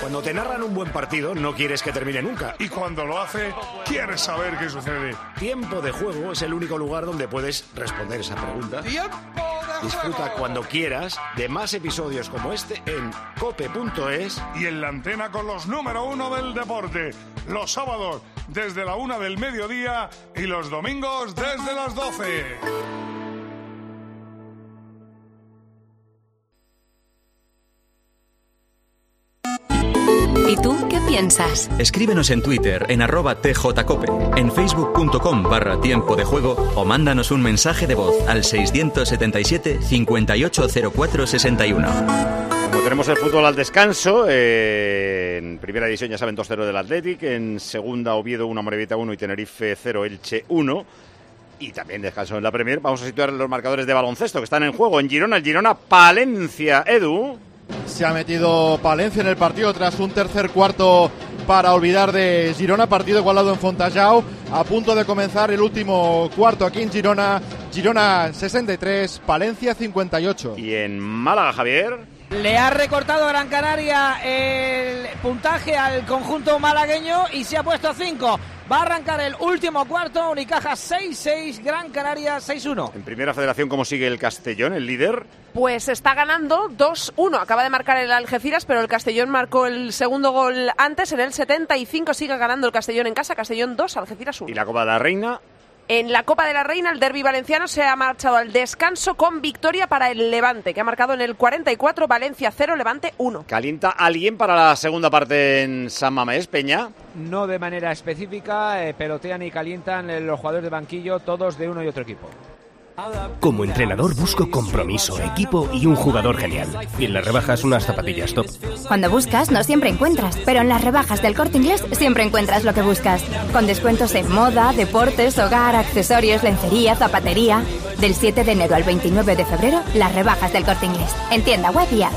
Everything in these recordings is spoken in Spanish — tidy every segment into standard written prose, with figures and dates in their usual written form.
Cuando te narran un buen partido, no quieres que termine nunca. Y cuando lo hace, quieres saber qué sucede. Tiempo de Juego es el único lugar donde puedes responder esa pregunta. Disfruta cuando quieras de más episodios como este en cope.es y en la antena con los número 1 del deporte. Los sábados desde la 1 del mediodía y los domingos desde las 12. ¿Y tú qué piensas? Escríbenos en Twitter en @tjcope, en facebook.com/tiempo de juego o mándanos un mensaje de voz al 677 580461. Como tenemos el fútbol al descanso, en primera división ya saben 2-0 del Athletic, en segunda Oviedo 1, Amorebieta 1 y Tenerife 0, Elche 1. Y también descanso en la Premier. Vamos a situar los marcadores de baloncesto que están en juego en Girona. El Girona Palencia, Edu. Se ha metido Palencia en el partido tras un tercer cuarto para olvidar de Girona, partido igualado en Fontallao, a punto de comenzar el último cuarto aquí en Girona. Girona 63, Palencia 58. Y en Málaga, Javier. Le ha recortado Gran Canaria el puntaje al conjunto malagueño y se ha puesto a 5. Va a arrancar el último cuarto, Unicaja 6-6, Gran Canaria 6-1. En Primera Federación, ¿cómo sigue el Castellón, el líder? Pues está ganando 2-1. Acaba de marcar el Algeciras, pero el Castellón marcó el segundo gol antes. En el 75 sigue ganando el Castellón en casa. Castellón 2, Algeciras 1. ¿Y la Copa de la Reina? En la Copa de la Reina, el derbi valenciano se ha marchado al descanso con victoria para el Levante, que ha marcado en el 44, Valencia 0, Levante 1. ¿Calienta alguien para la segunda parte en San Mamés, Peña? No de manera específica, pelotean y calientan los jugadores de banquillo, todos de uno y otro equipo. Como entrenador busco compromiso, equipo y un jugador genial. Y en las rebajas unas zapatillas top. Cuando buscas no siempre encuentras, pero en las rebajas del Corte Inglés siempre encuentras lo que buscas. Con descuentos en moda, deportes, hogar, accesorios, lencería, zapatería. Del 7 de enero al 29 de febrero, las rebajas del Corte Inglés. En tienda web y app.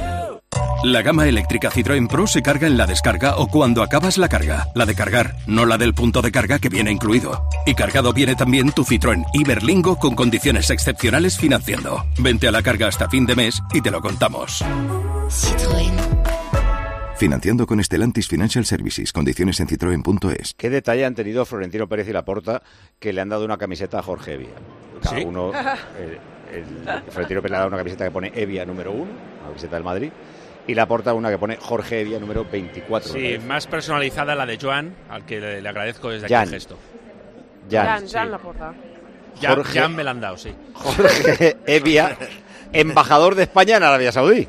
La gama eléctrica Citroën Pro se carga en la descarga o cuando acabas la carga. La de cargar, no la del punto de carga que viene incluido. Y cargado viene también tu Citroën Iberlingo con condiciones excepcionales financiando. Vente a la carga hasta fin de mes y te lo contamos. Citroën. Financiando con Stellantis Financial Services. Condiciones en citroen.es. ¿Qué detalle han tenido Florentino Pérez y Laporta que le han dado una camiseta a Jorge Evia? Cada ¿Sí? uno... Florentino Pérez le ha dado una camiseta que pone Evia número 1, una camiseta del Madrid. Y Laporta una que pone Jorge Evia número 24. Sí, más personalizada la de Joan, al que le agradezco desde aquí el gesto. Jan Laporta. Jan me la han dado, sí. Jorge Evia, embajador de España en Arabia Saudí.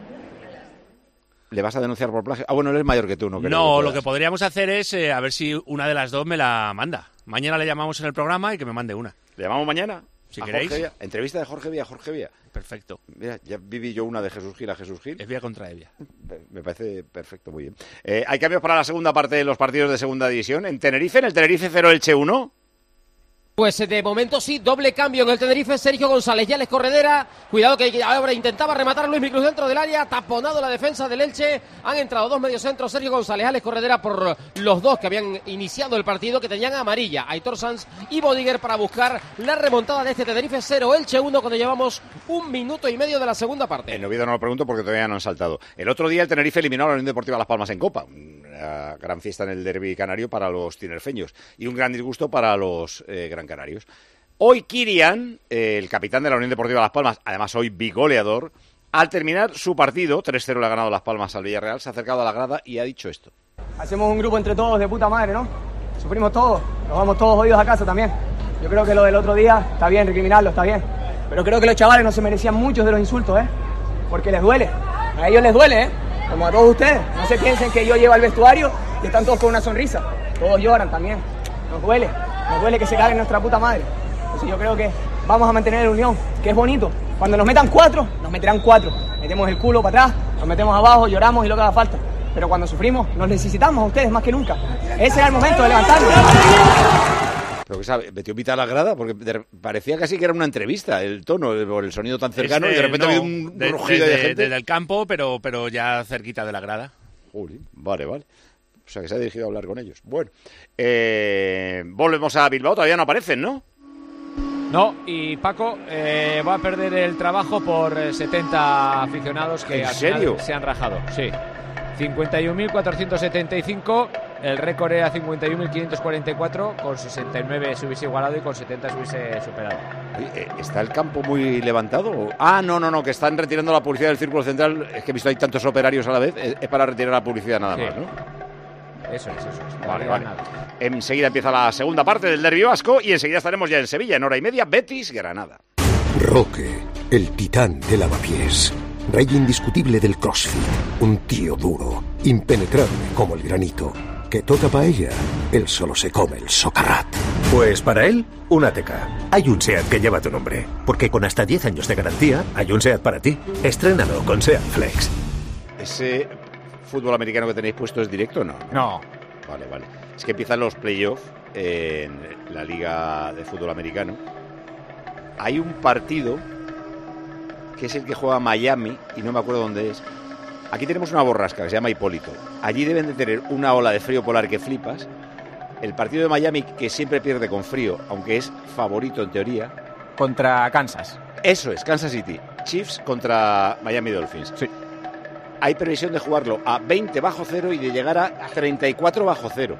¿Le vas a denunciar por plagio? Ah, bueno, él es mayor que tú, ¿no? No, lo que podríamos hacer es a ver si una de las dos me la manda. Mañana le llamamos en el programa y que me mande una. ¿Le llamamos mañana? Si queréis. Entrevista de Jorge Vía, Jorge Vía. Perfecto. Mira, ya viví yo una de Jesús Gil a Jesús Gil. Es Vía contra Evia. Me parece perfecto, muy bien. ¿Hay cambios para la segunda parte de los partidos de segunda división? En Tenerife, en el Tenerife 0, Elche 1. Pues de momento sí, doble cambio en el Tenerife, Sergio González, ya les corredera, cuidado que ahora intentaba rematar Luis Micruz dentro del área, taponado la defensa del Elche, han entrado dos mediocentros, Sergio González, Alex Corredera por los dos que habían iniciado el partido, que tenían amarilla, Aitor Sanz y Bodiger para buscar la remontada de este Tenerife 0, Elche 1, cuando llevamos 1 minuto y medio de la segunda parte. En Oviedo no lo pregunto porque todavía no han saltado. El otro día el Tenerife eliminó a la Unión Deportiva Las Palmas en Copa, una gran fiesta en el derbi canario para los tinerfeños y un gran disgusto para los gran canarios. Hoy Kirian, el capitán de la Unión Deportiva Las Palmas, además hoy bigoleador, al terminar su partido, 3-0 le ha ganado Las Palmas al Villarreal, se ha acercado a la grada y ha dicho esto. Hacemos un grupo entre todos de puta madre, ¿no? Sufrimos todos, nos vamos todos jodidos a casa también. Yo creo que lo del otro día está bien, recriminarlo, está bien. Pero creo que los chavales no se merecían muchos de los insultos, ¿eh? Porque les duele, a ellos les duele, ¿eh? Como a todos ustedes. No se piensen que yo llevo al vestuario y están todos con una sonrisa. Todos lloran también. Nos duele que se caguen nuestra puta madre. Entonces yo creo que vamos a mantener la unión, que es bonito. Cuando nos metan 4, nos meterán 4. Metemos el culo para atrás, nos metemos abajo, lloramos y lo que haga falta. Pero cuando sufrimos, nos necesitamos a ustedes más que nunca. Ese era el momento de levantarnos. Pero que sabe, metió mitad a la grada porque parecía casi que era una entrevista, el tono, por el sonido tan cercano, y de repente había un rugido de gente. Desde el campo, pero ya cerquita de la grada. Vale. O sea que se ha dirigido a hablar con ellos. Bueno, volvemos a Bilbao, todavía no aparecen, ¿no? No, y Paco va a perder el trabajo por 70 aficionados que ¿En serio? se han rajado. Sí. 51.475, el récord era 51.544, con 69 se hubiese igualado y con 70 se hubiese superado. ¿Está el campo muy levantado? No, que están retirando la publicidad del círculo central. Es que he visto hay tantos operarios a la vez, es para retirar la publicidad nada más, ¿no? Eso es. Vale. Enseguida empieza la segunda parte del derbi vasco y enseguida estaremos ya en Sevilla, en hora y media, Betis-Granada. Roque, el titán de lavapiés. Rey indiscutible del CrossFit. Un tío duro, impenetrable como el granito. Que toca paella, él solo se come el socarrat. Pues para él, un Ateca. Hay un SEAT que lleva tu nombre, porque con hasta 10 años de garantía, hay un SEAT para ti. Estrénalo con SEAT Flex. ¿Ese fútbol americano que tenéis puesto es directo o no? No. Vale. Es que empiezan los playoffs en la Liga de Fútbol Americano. Hay un partido que es el que juega Miami, y no me acuerdo dónde es. Aquí tenemos una borrasca que se llama Hipólito. Allí deben de tener una ola de frío polar que flipas. El partido de Miami, que siempre pierde con frío, aunque es favorito en teoría. Contra Kansas. Eso es, Kansas City. Chiefs contra Miami Dolphins. Sí. Hay previsión de jugarlo a 20 bajo cero y de llegar a 34 bajo cero.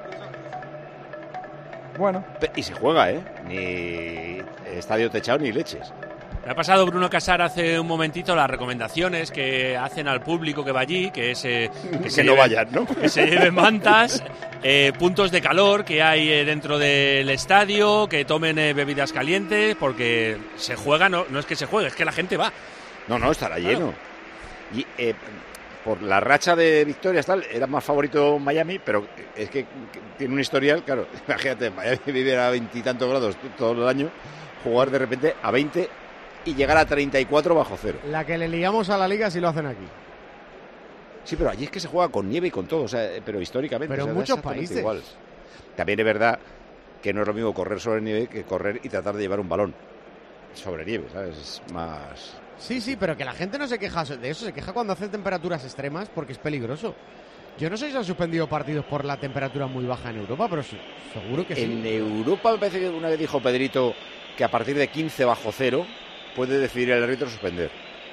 Bueno. Y se juega, Ni estadio techado ni leches. Me ha pasado Bruno Casar hace un momentito las recomendaciones que hacen al público que va allí, que es que no vayan, ¿no? Que se lleven mantas, puntos de calor que hay dentro del estadio, que tomen bebidas calientes, porque se juega, no es que se juegue, es que la gente va. No, estará lleno. Y por la racha de victorias tal, era más favorito Miami, pero es que tiene un historial, claro, imagínate, Miami vivir a 20 y tantos grados todo el año, jugar de repente a 20 y llegar a 34 bajo cero. La que le liamos a la liga si lo hacen aquí. Sí, pero allí es que se juega con nieve y con todo, o sea, pero históricamente. Pero en muchos países. Igual. También es verdad que no es lo mismo correr sobre nieve que correr y tratar de llevar un balón sobre nieve, ¿sabes? Es más... Sí, pero que la gente no se queja de eso, se queja cuando hace temperaturas extremas porque es peligroso. Yo no sé si han suspendido partidos por la temperatura muy baja en Europa, pero seguro que sí. En Europa me parece que una vez dijo Pedrito que a partir de 15 bajo cero puede decidir el árbitro suspender.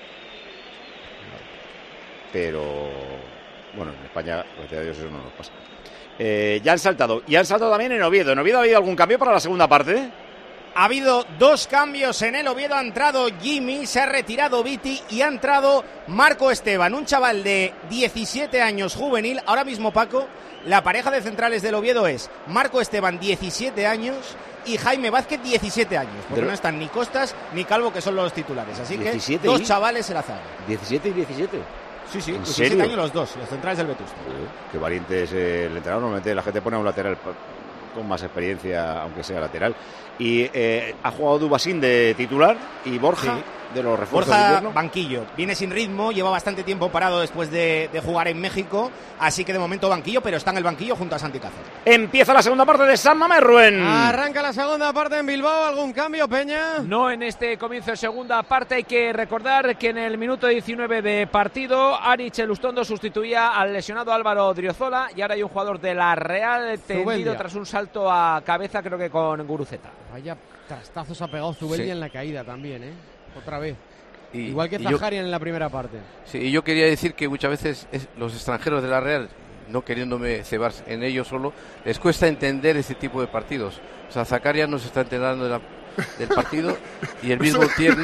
Pero bueno, en España, gracias a Dios, eso no nos pasa. Ya han saltado. Y han saltado también en Oviedo. ¿En Oviedo ha habido algún cambio para la segunda parte? Ha habido dos cambios en el Oviedo. Ha entrado Jimmy, se ha retirado Viti y ha entrado Marco Esteban, un chaval de 17 años juvenil. Ahora mismo, Paco, la pareja de centrales del Oviedo es Marco Esteban, 17 años, y Jaime Vázquez, 17 años. Porque no están ni Costas ni Calvo, que son los titulares. Así que dos chavales en la zaga. 17 y 17. Sí, 17 serio? Años los dos, los centrales del Vetusta. Qué valiente es el entrenador. Normalmente la gente pone a un lateral con más experiencia, aunque sea lateral. Y ha jugado Dubasín de titular y Borja de los refuerzos. Borja, banquillo. Viene sin ritmo, lleva bastante tiempo parado después de jugar en México, así que de momento banquillo, pero está en el banquillo junto a Santi Cazorla. Empieza la segunda parte de San Mamés, Rubén. Arranca la segunda parte en Bilbao. ¿Algún cambio, Peña? No en este comienzo de segunda parte. Hay que recordar que en el minuto 19 de partido, Arich Elustondo sustituía al lesionado Álvaro Driozola y ahora hay un jugador de la Real tendido tras un salto a cabeza, creo que con Guruceta. Vaya trastazos ha pegado Zubeldia en la caída también, otra vez. Igual que Zaharian en la primera parte. Sí, y yo quería decir que muchas veces los extranjeros de la Real, no queriéndome cebar en ellos solo, les cuesta entender ese tipo de partidos. O sea, Zakaria no se está enterando del partido y el mismo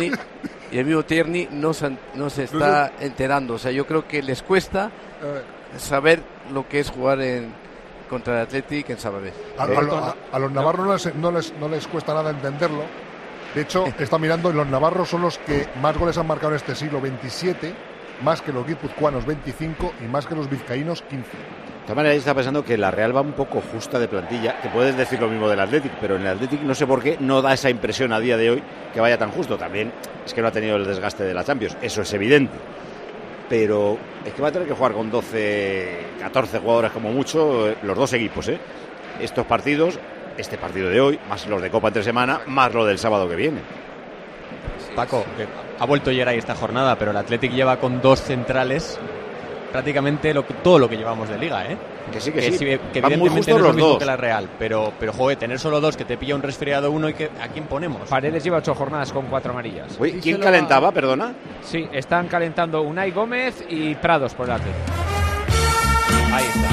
Tierney no se está enterando. O sea, yo creo que les cuesta saber lo que es jugar contra el Athletic en Sabadell. A los navarros no les cuesta nada entenderlo. De hecho, está mirando, y los navarros son los que más goles han marcado en este siglo, 27, más que los guipuzcoanos, 25, y más que los vizcaínos, 15. De todas maneras, está pensando que la Real va un poco justa de plantilla, que puedes decir lo mismo del Athletic, pero en el Athletic no sé por qué no da esa impresión a día de hoy que vaya tan justo. También es que no ha tenido el desgaste de la Champions, eso es evidente. Pero es que va a tener que jugar con 12, 14 jugadores como mucho, los dos equipos, estos partidos, este partido de hoy, más los de Copa entre semana, más lo del sábado que viene. Paco, que ha vuelto Geray esta jornada, pero el Athletic lleva con dos centrales prácticamente todo lo que llevamos de Liga, Que sí. Que van muy justos no es los lo mismo dos. Que la Real, pero joder, tener solo dos, que te pilla un resfriado uno y que ¿a quién ponemos? Paredes lleva 8 jornadas con 4 amarillas. Oye, ¿quién calentaba, perdona? Sí, están calentando Unai Gómez y Prados por el Athletic. Ahí está.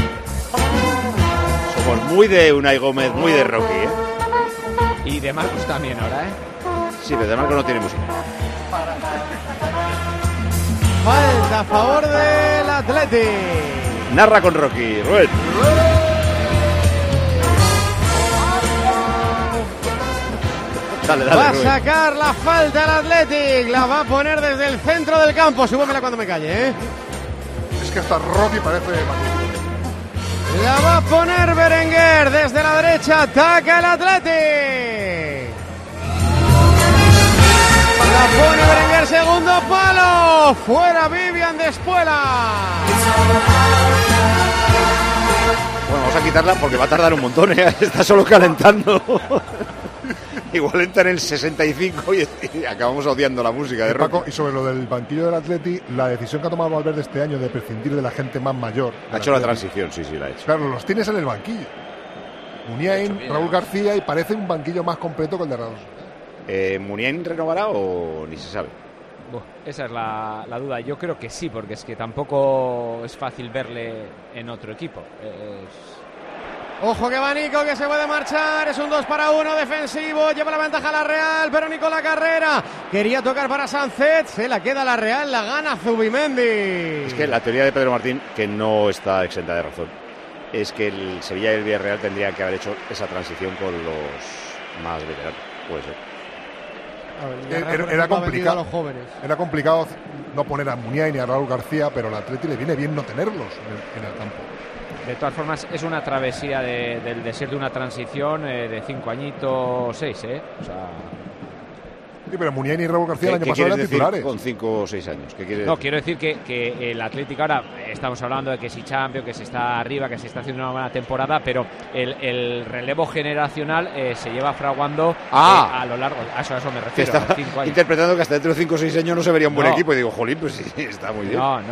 Somos muy de Unai Gómez, muy de Rocky, ¿eh? Y de Marcos también ahora, ¿eh? Sí, pero de Marcos no tiene música. Falta a favor del Athletic. Narra con Rocky, Rubén. Dale, Va a Rubén. sacar la falta el Athletic. La va a poner desde el centro del campo. Súbemela cuando me calle, ¿eh? Es que hasta Rocky parece magnífico. La va a poner Berenguer desde la derecha. Ataca el Athletic. La pone Berenguer, segundo palo. Fuera Vivian de Espuela. Bueno, vamos a quitarla porque va a tardar un montón, ¿eh? Está solo calentando. Igual entra en el 65 y acabamos odiando la música de Paco, Rocky. y sobre lo del banquillo del Atleti, la decisión que ha tomado Valverde este año de prescindir de la gente más mayor. Ha hecho la transición, sí, la ha hecho. Claro, los tienes en el banquillo. Muniain, Raúl García, y parece un banquillo más completo que el de Ramos. ¿Muniain renovará o ni se sabe? Esa es la duda. Yo creo que sí, porque es que tampoco es fácil verle en otro equipo. Ojo que va Nico, que se puede marchar. Es un 2-1 defensivo. Lleva la ventaja la Real, pero Nico la carrera. Quería tocar para Sánchez. Se la queda la Real, la gana Zubimendi. Es que la teoría de Pedro Martín, que no está exenta de razón, es que el Sevilla y el Villarreal tendrían que haber hecho esa transición con los más veteranos. Puede ser. Era complicado. A los jóvenes. Era complicado no poner a Muniain ni a Raúl García, pero al Atleti le viene bien no tenerlos en el campo. De todas formas, es una travesía del desierto de una transición de 5 añitos, 6, ¿eh? O sea... Sí, pero Muniain y Raúl García el año pasado eran titulares. Con 5 o 6 años. ¿Qué quiere no, decir? quiero decir que el Atlético ahora estamos hablando de que si Champions, que se está arriba, que se está haciendo una buena temporada, pero el relevo generacional se lleva fraguando a lo largo. A eso me refiero. Estaba 5 años. interpretando que hasta dentro de 5 o 6 años no se vería un buen No. equipo y digo, jolín, pues sí, está muy bien. No.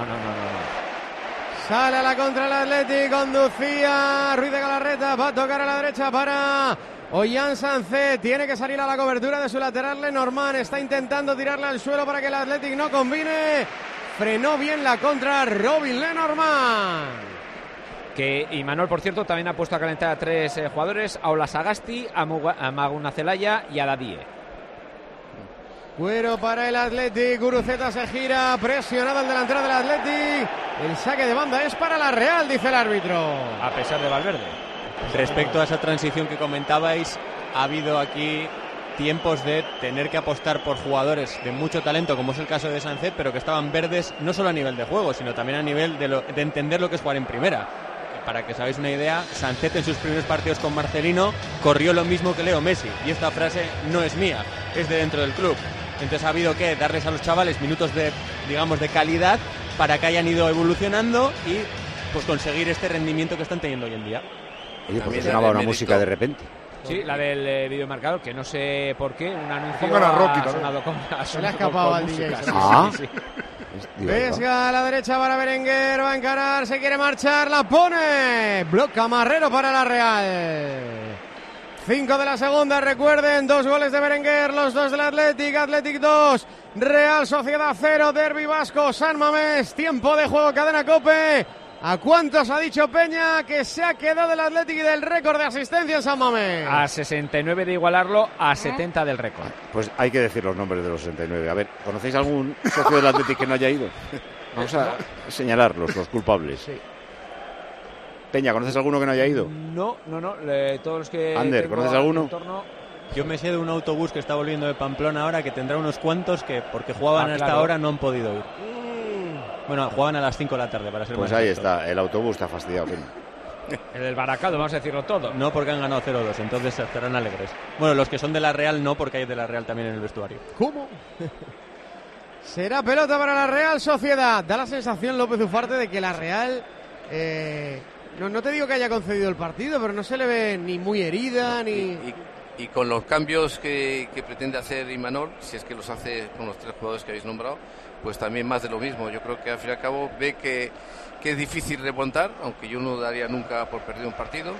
Sale a la contra el Athletic, conducía Ruiz de Galarreta, va a tocar a la derecha para Ollán Sánchez, tiene que salir a la cobertura de su lateral Lenormand, está intentando tirarla al suelo para que el Athletic no combine, frenó bien la contra Robin Lenormand. Que Imanol, por cierto, también ha puesto a calentar a 3 jugadores, a Ola Sagasti, a Maguna Celaya y a Dadie. Cuero para el Athletic, Guruceta se gira, presionado el delantero del Athletic, el saque de banda es para la Real, dice el árbitro. A pesar de Valverde. Respecto a esa transición que comentabais, ha habido aquí tiempos de tener que apostar por jugadores de mucho talento, como es el caso de Sánchez, pero que estaban verdes no solo a nivel de juego, sino también a nivel de entender lo que es jugar en primera. Para que os hagáis una idea, Sánchez en sus primeros partidos con Marcelino corrió lo mismo que Leo Messi, y esta frase no es mía, es de dentro del club. Entonces ha habido que darles a los chavales minutos de calidad para que hayan ido evolucionando y pues conseguir este rendimiento que están teniendo hoy en día. Oye, porque sonaba una música de repente. Sí, la del videomarcador, que no sé por qué, un anuncio Pongan a Rocky ha también. sonado con, Se le ha escapado al DJ. Sí. Vesga a la derecha para Berenguer, va a encarar, se quiere marchar, la pone. Bloca Marrero para la Real. 5 de la segunda, recuerden, 2 goles de Berenguer, los 2 del Athletic, Athletic 2, Real Sociedad 0, Derbi Vasco, San Mamés, tiempo de juego, cadena COPE. ¿A cuántos ha dicho Peña que se ha quedado el Athletic y del récord de asistencia en San Mamés? A 69 de igualarlo, a 70 del récord. Pues hay que decir los nombres de los 69. A ver, ¿conocéis algún socio del Athletic que no haya ido? Vamos a señalarlos, los culpables. Sí. Peña, ¿conoces alguno que no haya ido? No. Todos los que. Ander, ¿conoces alguno? Yo me sé de un autobús que está volviendo de Pamplona ahora, que tendrá unos cuantos que, porque jugaban hasta ahora, no han podido ir. Bueno, jugaban a las 5 de la tarde, para ser Pues más ahí exacto. está, el autobús está fastidiado, Peña. El del Baracaldo, vamos a decirlo todo. No, porque han ganado 0-2, entonces estarán alegres. Bueno, los que son de la Real no, porque hay de la Real también en el vestuario. ¿Cómo? Será pelota para la Real Sociedad. Da la sensación, López Ufarte, de que la Real... No te digo que haya concedido el partido, pero no se le ve ni muy herida, ni... Y con los cambios que pretende hacer Imanol, si es que los hace con los 3 jugadores que habéis nombrado, pues también más de lo mismo. Yo creo que al fin y al cabo ve que es difícil remontar, aunque yo no daría nunca por perdido un partido.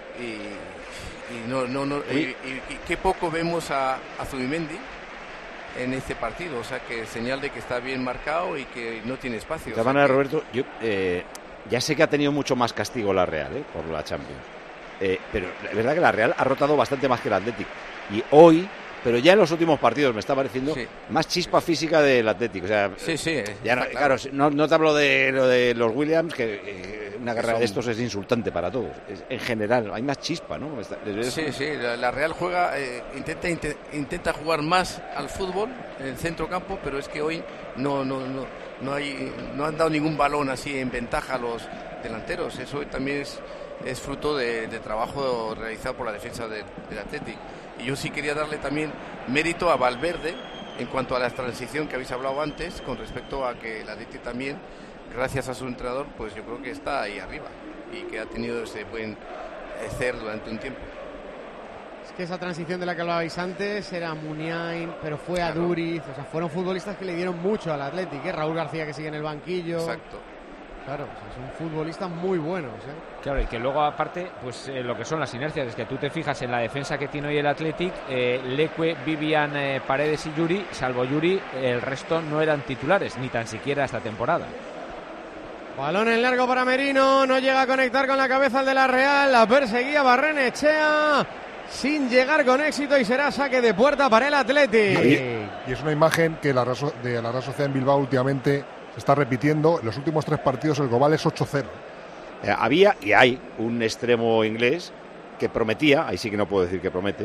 Y qué poco vemos a Zubimendi en este partido, o sea que señal de que está bien marcado y que no tiene espacio. De todas maneras, Roberto, yo Ya sé que ha tenido mucho más castigo la Real, por la Champions. Pero es verdad que la Real ha rotado bastante más que el Athletic. Y hoy, pero ya en los últimos partidos me está pareciendo más chispa física del Athletic. O sea, ya no, claro, no te hablo de lo de los Williams, que una carrera de estos es insultante para todos. En general, hay más chispa, ¿no? Sí, la Real juega, intenta jugar más al fútbol en el centro campo, pero es que hoy no han dado ningún balón así en ventaja a los delanteros. Eso también es fruto de trabajo realizado por la defensa del Athletic. Y yo sí quería darle también mérito a Valverde en cuanto a la transición que habéis hablado antes, con respecto a que el Athletic también, gracias a su entrenador, pues yo creo que está ahí arriba y que ha tenido ese buen hacer durante un tiempo. Es que esa transición de la que hablabais antes era Muniain, pero fue a Duriz, o sea, fueron futbolistas que le dieron mucho al Athletic, Raúl García, que sigue en el banquillo. Exacto. Claro, son futbolistas muy buenos, Claro, y que luego aparte, pues lo que son las inercias, es que tú te fijas en la defensa que tiene hoy el Athletic, Leque, Vivian, Paredes y Yuri, salvo Yuri, el resto no eran titulares, ni tan siquiera esta temporada. Balón en largo para Merino, no llega a conectar con la cabeza el de la Real, la perseguía Barrenechea, sin llegar con éxito, y será saque de puerta para el Athletic. Y es una imagen que de la Real Sociedad en Bilbao últimamente se está repitiendo. En los últimos 3 partidos el global es 8-0. Había y hay un extremo inglés que prometía, ahí sí que no puedo decir que promete,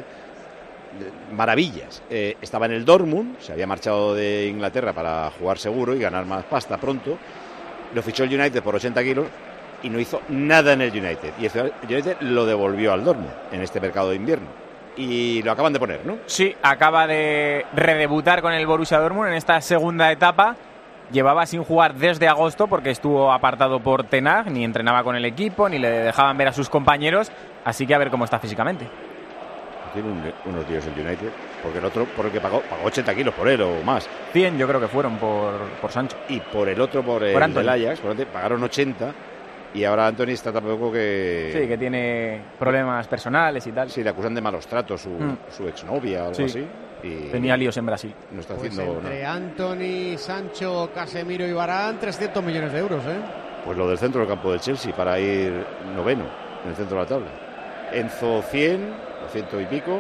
maravillas. Estaba en el Dortmund, se había marchado de Inglaterra para jugar seguro y ganar más pasta pronto. Lo fichó el United por 80 kilos y no hizo nada en el United. Y el United lo devolvió al Dortmund en este mercado de invierno. Y lo acaban de poner, ¿no? Sí, acaba de redebutar con el Borussia Dortmund en esta segunda etapa. Llevaba sin jugar desde agosto porque estuvo apartado por Ten Hag, ni entrenaba con el equipo, ni le dejaban ver a sus compañeros, así que a ver cómo está físicamente. Tiene unos días el United, porque el otro, por el que pagó 80 kilos por él o más. 100 yo creo que fueron por Sancho. Y por el otro, por el del Ajax, pagaron 80, y ahora Antony está tampoco que... Sí, que tiene problemas personales y tal. Sí, le acusan de malos tratos su exnovia o algo así. Y tenía líos en Brasil. No está pues haciendo entre Antony, Sancho, Casemiro y Varane, 300 millones de euros, Pues lo del centro del campo del Chelsea para ir noveno en el centro de la tabla. Enzo 100, 200 y pico,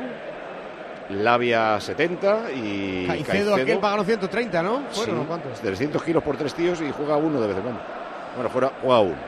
Lavia 70 y Caicedo aquel pagaron 130, ¿no? ¿Fueron cuántos? 300 kilos por 3 tíos y juega uno de vez en cuando. Bueno, juega uno.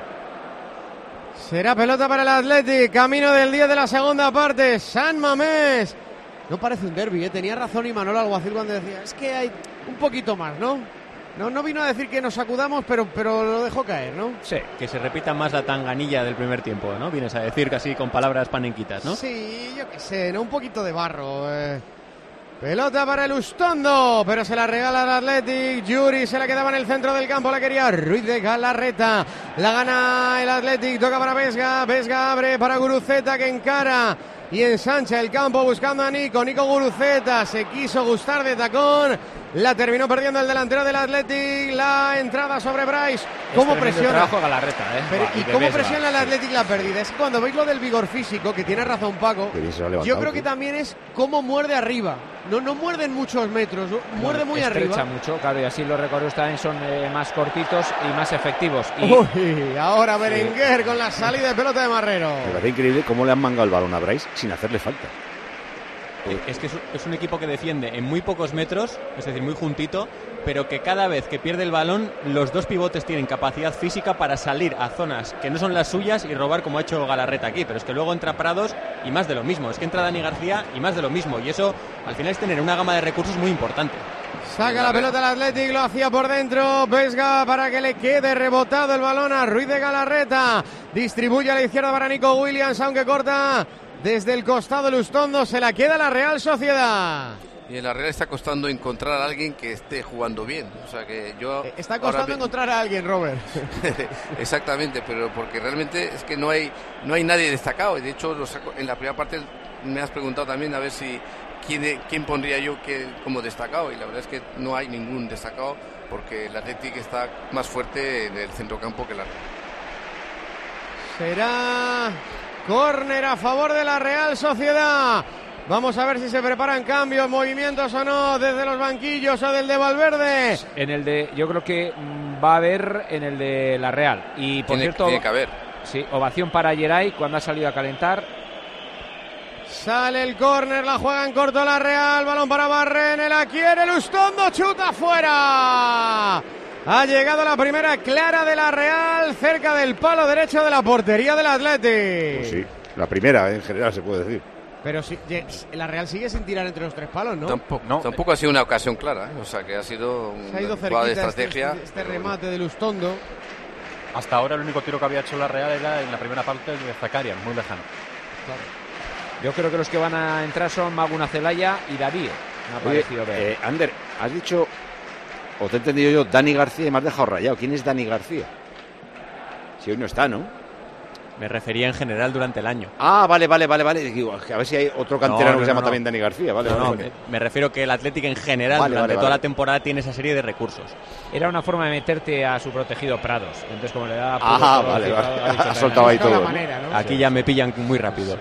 Será pelota para el Athletic, camino del 10 de la segunda parte. San Mamés. No parece un derbi, Tenía razón Imanol Alguacil cuando decía, es que hay un poquito más, ¿no? No vino a decir que nos sacudamos, pero lo dejó caer, ¿no? Sí, que se repita más la tanganilla del primer tiempo, ¿no? Vienes a decir casi con palabras panenquitas, ¿no? Sí, yo qué sé, ¿no? Un poquito de barro. Pelota para el Ustondo, pero se la regala al Athletic. Yuri se la quedaba en el centro del campo, la quería Ruiz de Galarreta. La gana el Athletic, toca para Vesga. Vesga abre para Guruceta, que encara y ensancha el campo buscando a Nico Guruceta, se quiso gustar de tacón, la terminó perdiendo el delantero del Athletic. La entrada sobre Bryce, ¿cómo presiona? Galarreta, ¿Y cómo presiona el Athletic la pérdida? Es que cuando veis lo del vigor físico, que tiene razón Paco, yo creo que también es cómo muerde arriba. No muerden muchos metros, muerde muy arriba. Estrecha mucho, claro, y así los recorridos también son más cortitos y más efectivos. Uy, ahora Berenguer con la salida de pelota de Marrero. Me parece increíble cómo le han mangado el balón a Bryce sin hacerle falta. Es que es un equipo que defiende en muy pocos metros, es decir, muy juntito, pero que cada vez que pierde el balón, los dos pivotes tienen capacidad física para salir a zonas que no son las suyas y robar, como ha hecho Galarreta aquí. Pero es que luego entra Prados y más de lo mismo. Es que entra Dani García y más de lo mismo. Y eso, al final, es tener una gama de recursos muy importante. Saca la pelota el Athletic, lo hacía por dentro Vesga para que le quede rebotado el balón a Ruiz de Galarreta. Distribuye a la izquierda para Nico Williams, aunque corta desde el costado el Ustondo. Se la queda la Real Sociedad. Y en la Real está costando encontrar a alguien que esté jugando bien. O sea que yo está costando encontrar a alguien, Robert. Exactamente, pero porque realmente es que no hay nadie destacado. Y de hecho, en la primera parte me has preguntado también a ver si quién pondría yo como destacado. Y la verdad es que no hay ningún destacado porque el Athletic está más fuerte en el centrocampo que la Real. Será córner a favor de la Real Sociedad. Vamos a ver si se preparan cambios, movimientos o no desde los banquillos o del de Valverde. En el de, yo creo que va a haber en el de la Real. Y por cierto, tiene que haber. Sí, ovación para Geray cuando ha salido a calentar. Sale el córner, la juega en corto la Real, balón para Barrene, la quiere Lustondo, chuta fuera. Ha llegado la primera clara de la Real, cerca del palo derecho de la portería del Athletic. Pues sí, la primera en general se puede decir. Pero si, la Real sigue sin tirar entre los tres palos, ¿no? Tampoco ha sido una ocasión clara, o sea que ha sido se ha ido jugada de cerquita estrategia. este remate de Lustondo. Hasta ahora el único tiro que había hecho la Real era en la primera parte de Zakarian, muy lejano. Claro. Yo creo que los que van a entrar son Maguna Celaya y Darío. Me ha parecido ver. Ander, has dicho, o te he entendido yo, Dani García, y me has dejado rayado. ¿Quién es Dani García? Si hoy no está, ¿no? Me refería en general durante el año. Ah, vale. Digo, a ver si hay otro canterano que se llama también Dani García. Vale. Me refiero que el Athletic en general durante toda la temporada tiene esa serie de recursos. Era una forma de meterte a su protegido Prados. Entonces, como le da... vale. Ha soltado ahí todo. ¿no? Aquí ya me pillan muy rápido.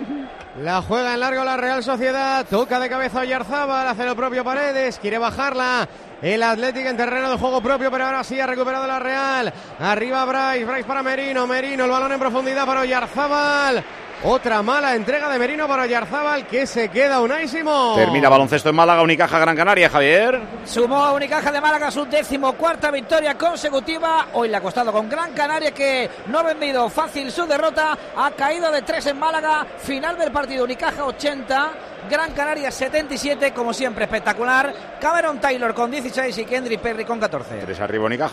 La juega en largo la Real Sociedad, toca de cabeza Oyarzábal, hace lo propio Paredes, quiere bajarla. El Athletic en terreno de juego propio, pero ahora sí ha recuperado la Real. Arriba Bryce para Merino, el balón en profundidad para Oyarzábal. Otra mala entrega de Merino para Oyarzábal, que se queda Unai Simón. Termina baloncesto en Málaga, Unicaja Gran Canaria, Javier. Sumó a Unicaja de Málaga su 14ª victoria consecutiva. Hoy le ha costado con Gran Canaria, que no ha vendido fácil su derrota. Ha caído de 3 en Málaga. Final del partido, Unicaja 80, Gran Canaria 77, como siempre espectacular. Cameron Taylor con 16 y Kendrick Perry con 14. 3 arriba Unicaja,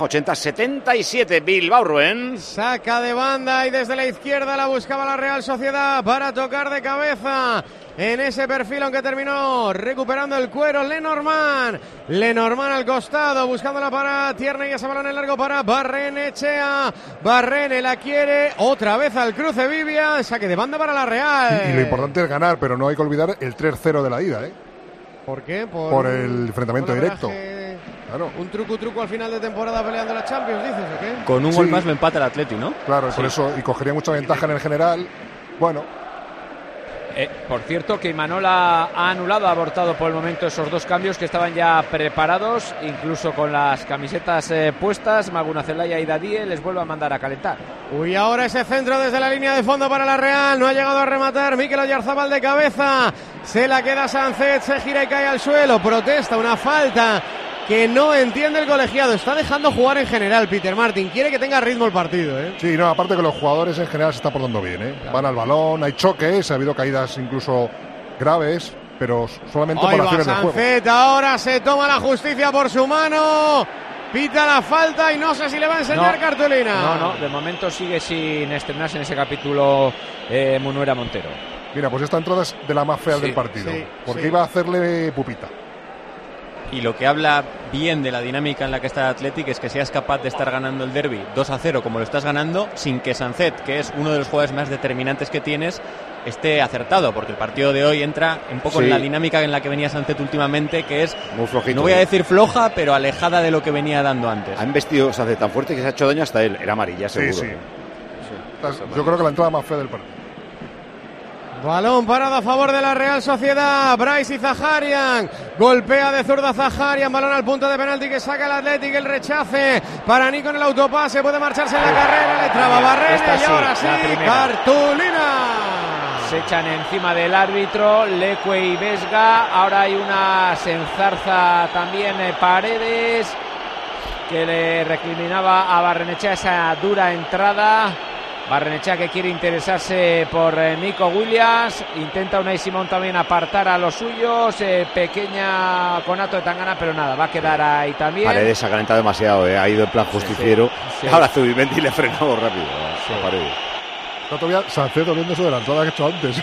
80-77, Bilbao, Rubén. Saca de banda y desde la izquierda la buscaba la Real Sociedad para tocar de cabeza en ese perfil, aunque terminó recuperando el cuero Lenormand al costado, buscándola para Tierney, y ese balón en largo para Barrenechea. Barrene la quiere otra vez al cruce Vivian, saque de banda para la Real. Y lo importante es ganar, pero no hay que olvidar el 3-0 de la ida, ¿eh? ¿Por qué? Por el enfrentamiento directo. Claro. Un truco al final de temporada peleando la Champions, dices, ¿o qué? Con un gol más lo empata el Atleti, ¿no? Claro, por eso, y cogería mucha ventaja en el general. Bueno. Por cierto, que Imanol ha anulado, ha abortado por el momento esos dos cambios que estaban ya preparados, incluso con las camisetas puestas. Maguna Celaya y Dadie les vuelve a mandar a calentar. Uy, ahora ese centro desde la línea de fondo para la Real, no ha llegado a rematar Mikel Oyarzábal de cabeza, se la queda Sánchez, se gira y cae al suelo, protesta una falta que no entiende el colegiado. Está dejando jugar en general Peter Martin, quiere que tenga ritmo el partido, ¿eh? Sí, no, aparte que los jugadores en general se están portando bien, ¿eh? Claro. Van al balón, hay choques, ha habido caídas incluso graves, pero solamente por acciones de juego. Sánchez ahora se toma la justicia por su mano, pita la falta y no sé si le va a enseñar cartulina. No, de momento sigue sin estrenarse en ese capítulo Munuera Montero. Mira, pues esta entrada es de la más fea del partido, porque iba a hacerle pupita. Y lo que habla bien de la dinámica en la que está el Athletic es que seas capaz de estar ganando el derbi 2-0 como lo estás ganando, sin que Sánchez, que es uno de los jugadores más determinantes que tienes, esté acertado, porque el partido de hoy entra un poco en la dinámica en la que venía Sánchez últimamente, que es, muy flojito, no voy a decir floja, pero alejada de lo que venía dando antes. Ha investido Sánchez tan fuerte que se ha hecho daño hasta él. Era amarilla, seguro. Sí. Yo creo que la entrada más fea del partido. Balón parado a favor de la Real Sociedad. Bryce y Zaharian. Golpea de zurda Zaharian. Balón al punto de penalti que saca el Athletic. El rechace para Nico en el autopase. Puede marcharse en la carrera. Le traba Barrene. Y ahora sí, cartulina. Se echan encima del árbitro Leque y Vesga. Ahora hay una, se enzarza también Paredes, que le recriminaba a Barrenechea esa dura entrada. Barrenechea, que quiere interesarse por Nico Williams. Intenta Unai Simón también apartar a los suyos. Pequeña conato de Tangana, pero nada, va a quedar ahí también. Paredes ha calentado demasiado, ha ido en plan justiciero. Ahora Zubimendi le ha frenado rápido a Paredes. Está todavía Sánchez viendo eso de la entrada que he hecho antes.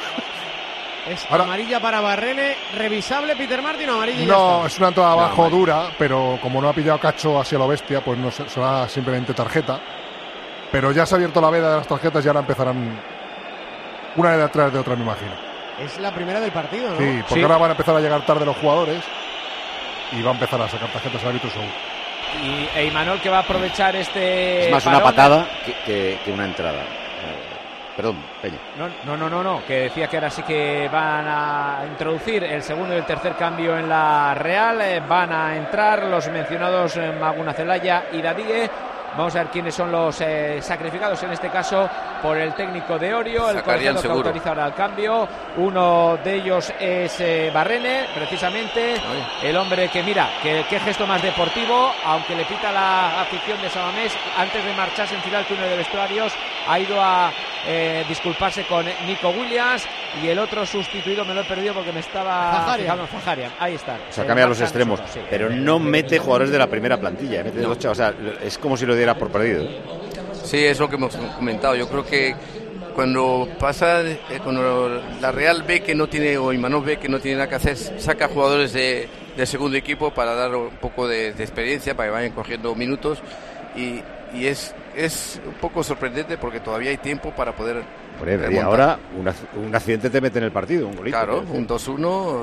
Es amarilla para Barrene. ¿Revisable Peter Martin o amarilla? No, es una entrada abajo dura, pero como no ha pillado cacho así a lo bestia, pues no será simplemente tarjeta. Pero ya se ha abierto la veda de las tarjetas y ahora empezarán una detrás de otra, me imagino. Es la primera del partido, ¿no? Sí, porque ahora van a empezar a llegar tarde los jugadores y va a empezar a sacar tarjetas al árbitro seguro. Y Imanol, que va a aprovechar este... Es más una patada que una entrada. Perdón, Peña. No, que decía que ahora sí que van a introducir el segundo y el tercer cambio en la Real. Van a entrar los mencionados Maguna Celaya y Dadie. Vamos a ver quiénes son los sacrificados en este caso por el técnico de Orio, el colegiado que autoriza ahora el cambio. Uno de ellos es Barrene, precisamente, el hombre que mira, qué gesto más deportivo, aunque le pita la afición de Samamés, antes de marcharse en final túnel de vestuarios, ha ido a disculparse con Nico Williams, y el otro sustituido me lo he perdido porque me estaba fijando en Zaharian. Ahí está. O sea, cambia los extremos, sí, pero no mete jugadores de la primera plantilla, mete dos chavos, o sea, es como si lo diera por perdido. Sí, es lo que hemos comentado. Yo creo que cuando pasa, cuando la Real ve que no tiene, o Imanol ve que no tiene nada que hacer, saca jugadores de segundo equipo para dar un poco de experiencia, para que vayan cogiendo minutos, y es un poco sorprendente porque todavía hay tiempo para poder remontar. Y ahora un accidente te mete en el partido, un golito. Claro, un 2-1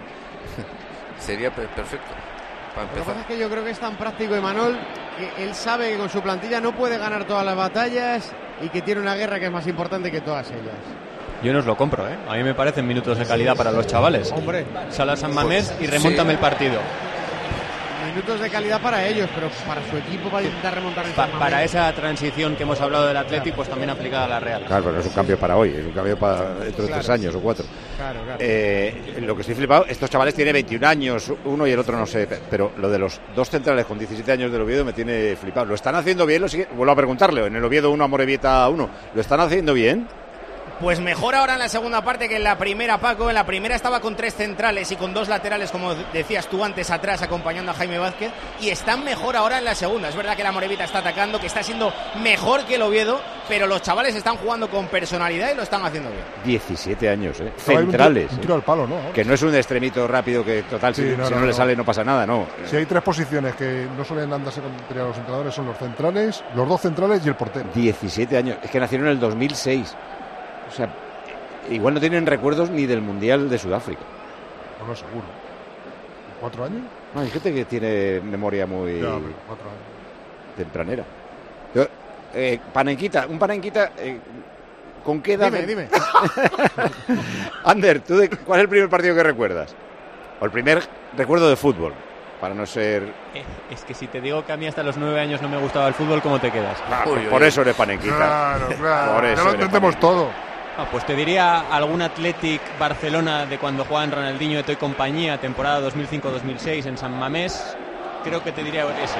sería perfecto para empezar. Lo que pasa es que yo creo que es tan práctico Imanol que él sabe que con su plantilla no puede ganar todas las batallas y que tiene una guerra que es más importante que todas ellas. Yo no os lo compro, ¿eh? A mí me parecen minutos de calidad para los chavales. Hombre, sal a San Mamés y remóntame el partido. Minutos de calidad para ellos, pero para su equipo, para intentar remontar el para esa transición que hemos hablado del Athletic, pues también aplicada a la Real. Claro, pero no es un cambio para hoy, es un cambio para dentro de 3 años o 4. Claro. Lo que estoy flipado, estos chavales tienen 21 años, uno y el otro no sé, pero lo de los dos centrales con 17 años del Oviedo me tiene flipado. ¿Lo están haciendo bien? Vuelvo a preguntarle, en el Oviedo 1, Amorebieta 1, ¿lo están haciendo bien? Pues mejor ahora en la segunda parte que en la primera, Paco. En la primera estaba con 3 centrales y con 2 laterales, como decías tú antes, atrás, acompañando a Jaime Vázquez. Y están mejor ahora en la segunda. Es verdad que la Amorebieta está atacando, que está siendo mejor que el Oviedo, pero los chavales están jugando con personalidad y lo están haciendo bien. 17 años, centrales. Un tiro al palo, ¿no? Que no es un extremito rápido que, total, si no le sale no pasa nada, ¿no? Si hay 3 posiciones que no suelen andarse entre los entrenadores, son los centrales, los 2 centrales y el portero. 17 años. Es que nacieron en el 2006. O sea, igual no tienen recuerdos ni del Mundial de Sudáfrica. No, seguro. ¿4 años? No, hay gente que tiene memoria muy 4 años. Tempranera. Un panenquita, ¿con qué edad? Dime. Ander, ¿cuál es el primer partido que recuerdas? O el primer recuerdo de fútbol, para no ser... Es que si te digo que a mí hasta los 9 años no me gustaba el fútbol, ¿cómo te quedas? Claro, por eso eres panenquita. Claro. Por eso ya lo entendemos todo. Pues te diría algún Athletic Barcelona de cuando jugaban Ronaldinho, Eto'o y compañía, temporada 2005-2006 en San Mamés. Creo que te diría ese.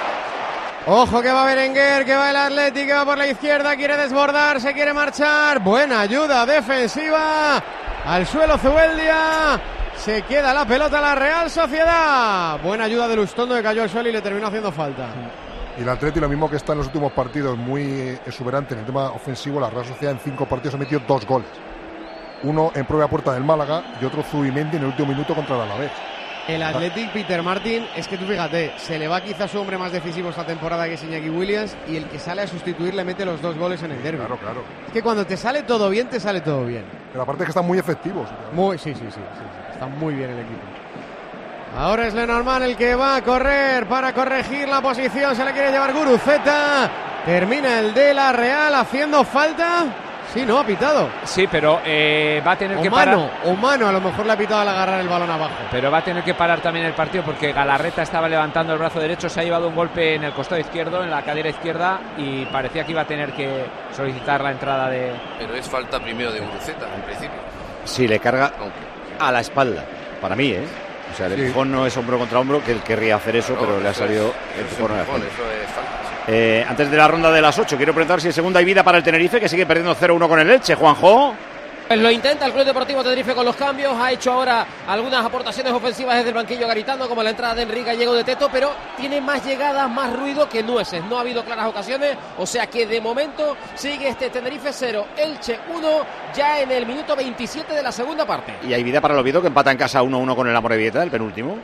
Ojo que va Berenguer, que va el Athletic, que va por la izquierda, quiere desbordar, se quiere marchar. Buena ayuda defensiva. Al suelo Zubeldia. Se queda la pelota la Real Sociedad. Buena ayuda de Lustondo, que cayó al suelo y le terminó haciendo falta. Y el Atleti, lo mismo que está en los últimos partidos, muy exuberante en el tema ofensivo. La Real Sociedad en 5 partidos ha metido 2 goles. Uno en propia puerta del Málaga y otro Zubimendi en el último minuto contra el Alavés. El Athletic, Peter Martin, es que tú fíjate, se le va quizás su hombre más decisivo esta temporada, que es Iñaki Williams, y el que sale a sustituir le mete los 2 goles en el derbi. Claro. Es que cuando te sale todo bien, te sale todo bien. Pero aparte que están muy efectivos. Sí. Está muy bien el equipo. Ahora es Lenormand el que va a correr para corregir la posición. Se la quiere llevar Guruceta. Termina el de la Real haciendo falta. Sí, no, ha pitado. Sí, pero va a tener que parar. O mano, a lo mejor le ha pitado al agarrar el balón abajo. Pero va a tener que parar también el partido porque Galarreta estaba levantando el brazo derecho, se ha llevado un golpe en el costado izquierdo, en la cadera izquierda, y parecía que iba a tener que solicitar la entrada de... Pero es falta primero de Guruceta, en principio. Sí, le carga a la espalda, para mí, O sea, el empujón no es hombro contra hombro, que él querría hacer eso, pero le ha salido el empujón a la espalda. Eso es falta. Antes de la ronda de las 8, quiero preguntar si en segunda hay vida para el Tenerife, que sigue perdiendo 0-1 con el Elche. Juanjo. Pues lo intenta el Club Deportivo Tenerife con los cambios. Ha hecho ahora algunas aportaciones ofensivas desde el banquillo Garitano, como la entrada de Enrique Gallego de Teto, pero tiene más llegadas, más ruido que nueces. No ha habido claras ocasiones, o sea que de momento sigue este Tenerife 0, Elche 1, ya en el minuto 27 de la segunda parte. Y hay vida para el Oviedo, que empata en casa 1-1 con el Amorebieta, el penúltimo.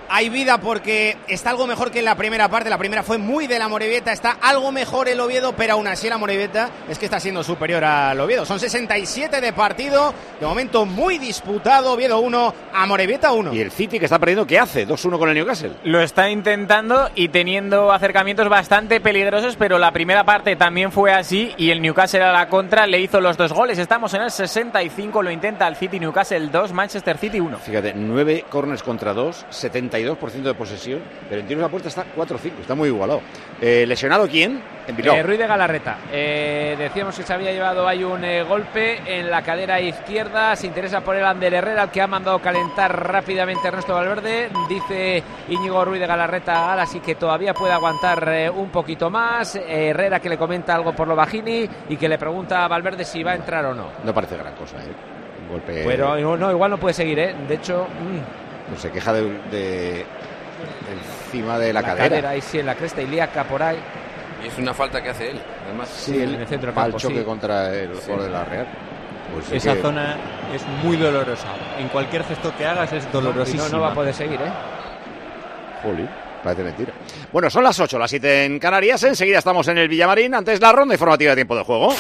hay vida porque está algo mejor que en la primera parte. La primera fue muy de la Amorebieta, está algo mejor el Oviedo, pero aún así la Amorebieta es que está siendo superior al Oviedo. Son 67 de partido, de momento muy disputado. Oviedo 1, Amorebieta 1. ¿Y el City que está perdiendo qué hace? 2-1 con el Newcastle. Lo está intentando y teniendo acercamientos bastante peligrosos, pero la primera parte también fue así y el Newcastle a la contra le hizo los 2 goles. Estamos en el 65, lo intenta el City, Newcastle 2, Manchester City 1. Fíjate, 9 corners contra 2, 72% de posesión, pero en tiros a puerta está 4-5, está muy igualado. ¿Lesionado quién? En Bilbao. Ruiz de Galarreta. Decíamos que se había llevado ahí un golpe en la cadera izquierda. Se interesa por el Ander Herrera, al que ha mandado calentar rápidamente Ernesto Valverde. Dice Íñigo Ruiz de Galarreta, así que todavía puede aguantar un poquito más. Herrera que le comenta algo por lo bajini y que le pregunta a Valverde si va a entrar o no. No parece gran cosa, un golpe. Pero no, igual no puede seguir, De hecho, pues se queja de encima de la cadera. Ahí sí, en la cresta ilíaca por ahí. Y es una falta que hace él, además. Sí, en el centro del campo, choque contra el jugador de la Real. Pues esa zona es muy dolorosa. En cualquier gesto que hagas es dolorosísima. No va a poder seguir, Jolín, parece mentira. Bueno, son las 8, las 7 en Canarias. Enseguida estamos en el Villamarín. Antes la ronda informativa de tiempo de juego.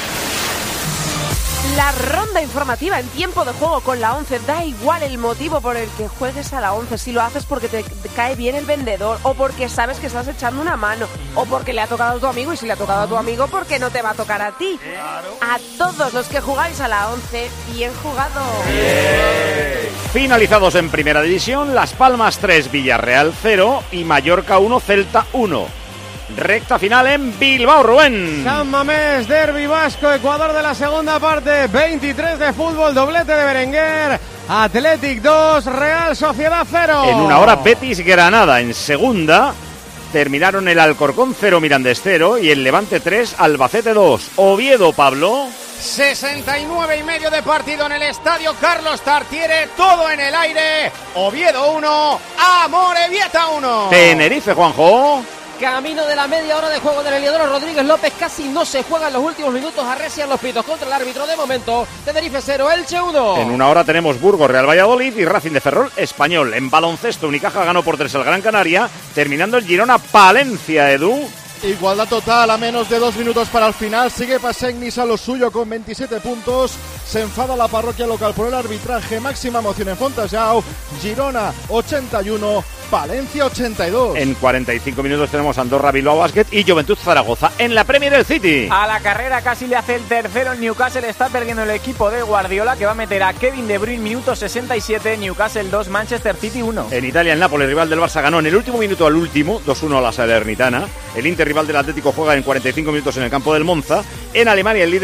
La ronda informativa en tiempo de juego con la 11. Da igual el motivo por el que juegues a la 11. Si lo haces porque te cae bien el vendedor, o porque sabes que estás echando una mano, o porque le ha tocado a tu amigo, y si le ha tocado a tu amigo, porque no te va a tocar a ti. Claro. A todos los que jugáis a la 11, bien jugado. Bien. Finalizados en Primera División, Las Palmas 3, Villarreal 0 y Mallorca 1, Celta 1. Recta final en Bilbao, Rubén. San Mamés, derbi vasco, Ecuador de la segunda parte, 23 de fútbol, doblete de Berenguer, Athletic 2, Real Sociedad 0. En una hora Betis Granada. En segunda terminaron el Alcorcón 0, Mirandés 0 y el Levante 3, Albacete 2. Oviedo, Pablo. 69,5 de partido en el estadio Carlos Tartiere, todo en el aire. Oviedo 1, Amorebieta 1. Tenerife, Juanjo. Camino de la media hora de juego del Heliodoro Rodríguez López, casi no se juega en los últimos minutos, arrecian los pitos contra el árbitro de momento. Tenerife 0, Elche 1. En una hora tenemos Burgos, Real Valladolid y Racing de Ferrol, Español. En baloncesto, Unicaja ganó por 3 al Gran Canaria, terminando el Girona Palencia, Edu. Igualdad total a menos de 2 minutos para el final. Sigue Pasegnis a lo suyo con 27 puntos. Se enfada la parroquia local por el arbitraje. Máxima emoción en Fontajau. Girona 81, Palencia 82. En 45 minutos tenemos Andorra, Bilbao Basket y Juventud Zaragoza en la Premier del City. A la carrera casi le hace el tercero. El Newcastle está perdiendo el equipo de Guardiola, que va a meter a Kevin De Bruyne, minuto 67. Newcastle 2, Manchester City 1. En Italia, el Nápoles, rival del Barça, ganó en el último minuto al último, 2-1 a la Salernitana. El Inter, rival del Atlético, juega en 45 minutos en el campo del Monza. En Alemania, el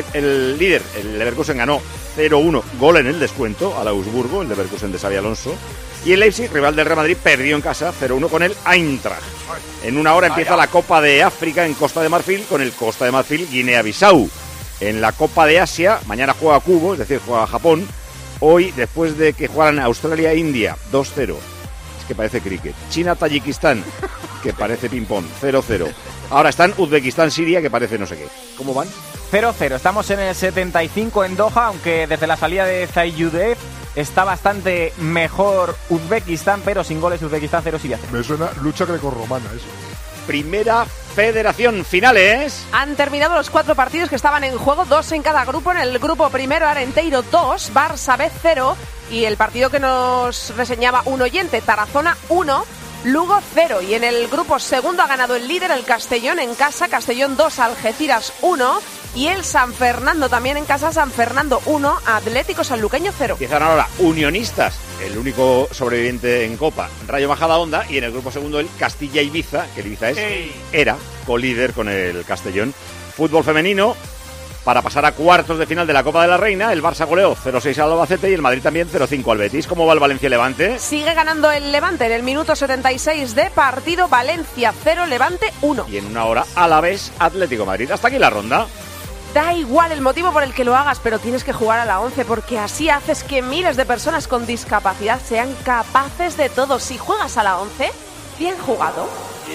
Leverkusen, ganó 0-1, gol en el descuento al Augsburgo, el Leverkusen de Xabi Alonso. Y el Leipzig, rival del Real Madrid, perdió en casa 0-1 con el Eintracht. En una hora empieza la Copa de África en Costa de Marfil con el Costa de Marfil Guinea-Bissau. En la Copa de Asia, mañana juega Cuba, es decir, juega Japón. Hoy, después de que jugaran Australia e India 2-0, es que parece cricket. China-Tayikistán, que parece ping-pong, 0-0. Ahora están Uzbekistán-Siria, que parece no sé qué. ¿Cómo van? 0-0. Estamos en el 75 en Doha, aunque desde la salida de Zayudev está bastante mejor Uzbekistán, pero sin goles. Uzbekistán 0, Siria 0. Me suena lucha grecorromana eso. Primera Federación, finales. Han terminado los 4 partidos que estaban en juego, 2 en cada grupo. En el grupo primero, Arenteiro 2, Barça B 0. Y el partido que nos reseñaba un oyente, Tarazona 1, Lugo 0. Y en el grupo segundo ha ganado el líder, el Castellón en casa, Castellón 2, Algeciras 1. Y el San Fernando también en casa, San Fernando 1, Atlético Sanluqueño 0. Empiezan ahora Unionistas, el único sobreviviente en Copa, Rayo Majadahonda, y en el grupo segundo el Castilla-Ibiza, que el Ibiza era colíder con el Castellón. Fútbol femenino, para pasar a cuartos de final de la Copa de la Reina, el Barça goleó 0-6 al Albacete y el Madrid también 0-5 al Betis. ¿Cómo va el Valencia-Levante? Sigue ganando el Levante en el minuto 76 de partido, Valencia 0, Levante 1. Y en una hora, Alavés, Atlético Madrid. Hasta aquí la ronda. Da igual el motivo por el que lo hagas, pero tienes que jugar a la 11 porque así haces que miles de personas con discapacidad sean capaces de todo. Si juegas a la 11, bien jugado.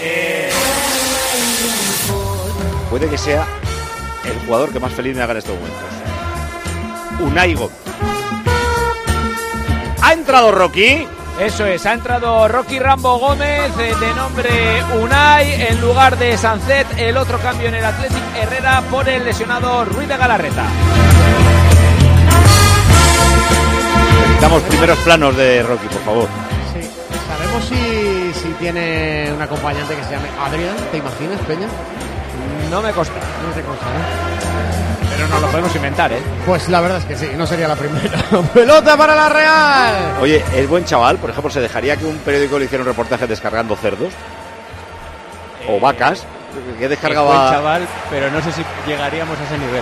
Puede que sea el jugador que más feliz me haga en estos momentos. Unai Gómez. Ha entrado Rocky. Eso es, ha entrado Rocky Rambo Gómez, de nombre Unai, en lugar de Sancet. El otro cambio en el Athletic, Herrera por el lesionado Ruiz de Galarreta. Necesitamos primeros planos de Rocky, por favor. Sí, sabemos si tiene un acompañante que se llame Adrián, ¿te imaginas, Peña? No me consta. No te consta, ¿eh? Pero nos lo podemos inventar, ¿eh? Pues la verdad es que sí, no sería la primera. ¡Pelota para la Real! Oye, ¿es buen chaval? Por ejemplo, ¿se dejaría que un periódico le hiciera un reportaje descargando cerdos? ¿O vacas? ¿Qué descargaba? Es buen chaval, pero no sé si llegaríamos a ese nivel.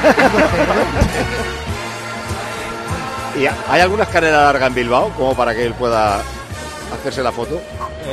¿Y hay alguna escalera larga en Bilbao como para que él pueda hacerse la foto?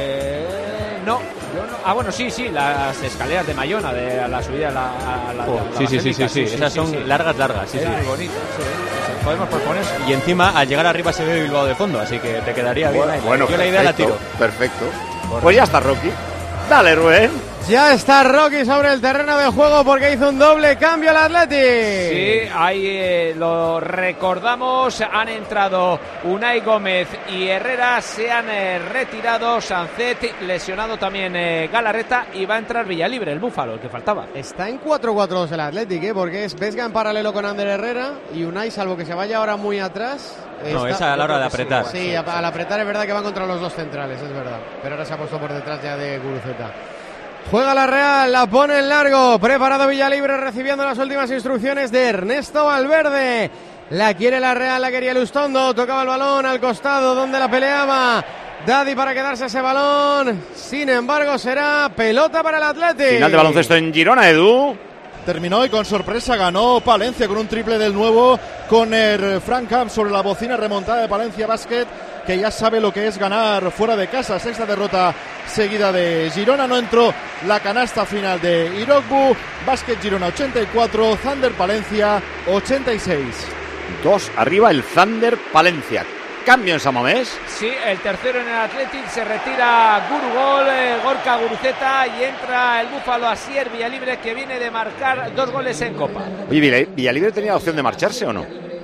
No, yo no. Ah, bueno, sí, las escaleras de Mayona, de la subida a la sí. Esas son largas, sí. Muy bonitas, sí. Podemos proponer. Y encima, al llegar arriba se ve Bilbao de fondo, así que te quedaría bien. Bueno, yo la idea la tiro. Perfecto. Pues ya está Rocky. Dale, Rubén. Ya está Rocky sobre el terreno de juego porque hizo un doble cambio al Athletic. Sí, ahí lo recordamos. Han entrado Unai Gómez y Herrera. Se han retirado Sancet, lesionado también Galarreta. Y va a entrar Villalibre, el búfalo, el que faltaba. Está en 4-4-2 el Athletic, porque es Vesga en paralelo con Ander Herrera. Y Unai, salvo que se vaya ahora muy atrás. No, es a la hora de apretar. Sí, al apretar es verdad que van contra los dos centrales, es verdad. Pero ahora se ha puesto por detrás ya de Guruceta. Juega la Real, la pone en largo. Preparado Villalibre recibiendo las últimas instrucciones de Ernesto Valverde. La quiere la Real, la quería Lustondo. Tocaba el balón al costado donde la peleaba Daddy para quedarse ese balón. Sin embargo, será pelota para el Athletic. Final de baloncesto en Girona, Edu. Terminó y con sorpresa ganó Palencia con un triple del nuevo corner Frank Camp sobre la bocina remontada de Palencia Basket, que ya sabe lo que es ganar fuera de casa. Sexta derrota seguida de Girona. No entró la canasta final de Irogbu. Basket Girona 84, Thunder Palencia 86. 2 arriba el Thunder Palencia. Cambio en San Mamés. Sí, el tercero en el Athletic. Se retira Gurugol, Gorka Guruceta, y entra el búfalo Asier Villalibre, que viene de marcar 2 goles en Copa. Oye, ¿Villalibre tenía opción de marcharse o no?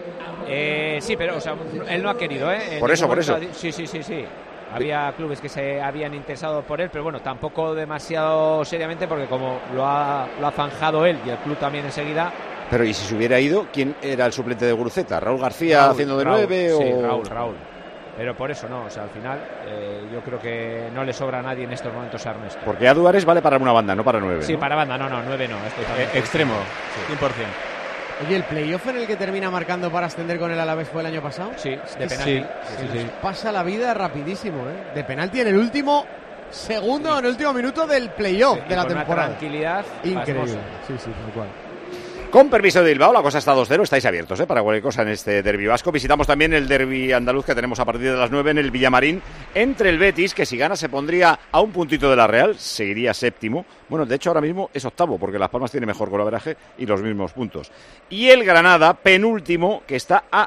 Sí, pero él no ha querido, ¿eh? Por eso. Sí. Había clubes que se habían interesado por él, pero bueno, tampoco demasiado seriamente, porque como lo ha zanjado él y el club también enseguida. Pero ¿y si se hubiera ido? ¿Quién era el suplente de Guruceta? ¿Raúl García haciendo de 9? Sí, Raúl. Pero por eso no, al final yo creo que no le sobra a nadie en estos momentos a Ernesto. Porque a Duares vale para una banda, no para 9. Sí, ¿no? Para banda, no, 9 no. Extremo, sí. 100%. Oye, ¿el playoff en el que termina marcando para ascender con el Alavés fue el año pasado? Sí, de penalti. Sí. Pasa la vida rapidísimo, ¿eh? De penalti en el último segundo, en el último minuto del playoff de la temporada. Una tranquilidad increíble. Sí, tal cual. Con permiso de Bilbao, la cosa está 2-0, estáis abiertos para cualquier cosa en este derbi vasco. Visitamos también el derbi andaluz que tenemos a partir de las 9 en el Villamarín, entre el Betis, que si gana se pondría a un puntito de la Real, seguiría séptimo. Bueno, de hecho ahora mismo es octavo, porque Las Palmas tiene mejor golaveraje y los mismos puntos. Y el Granada, penúltimo, que está a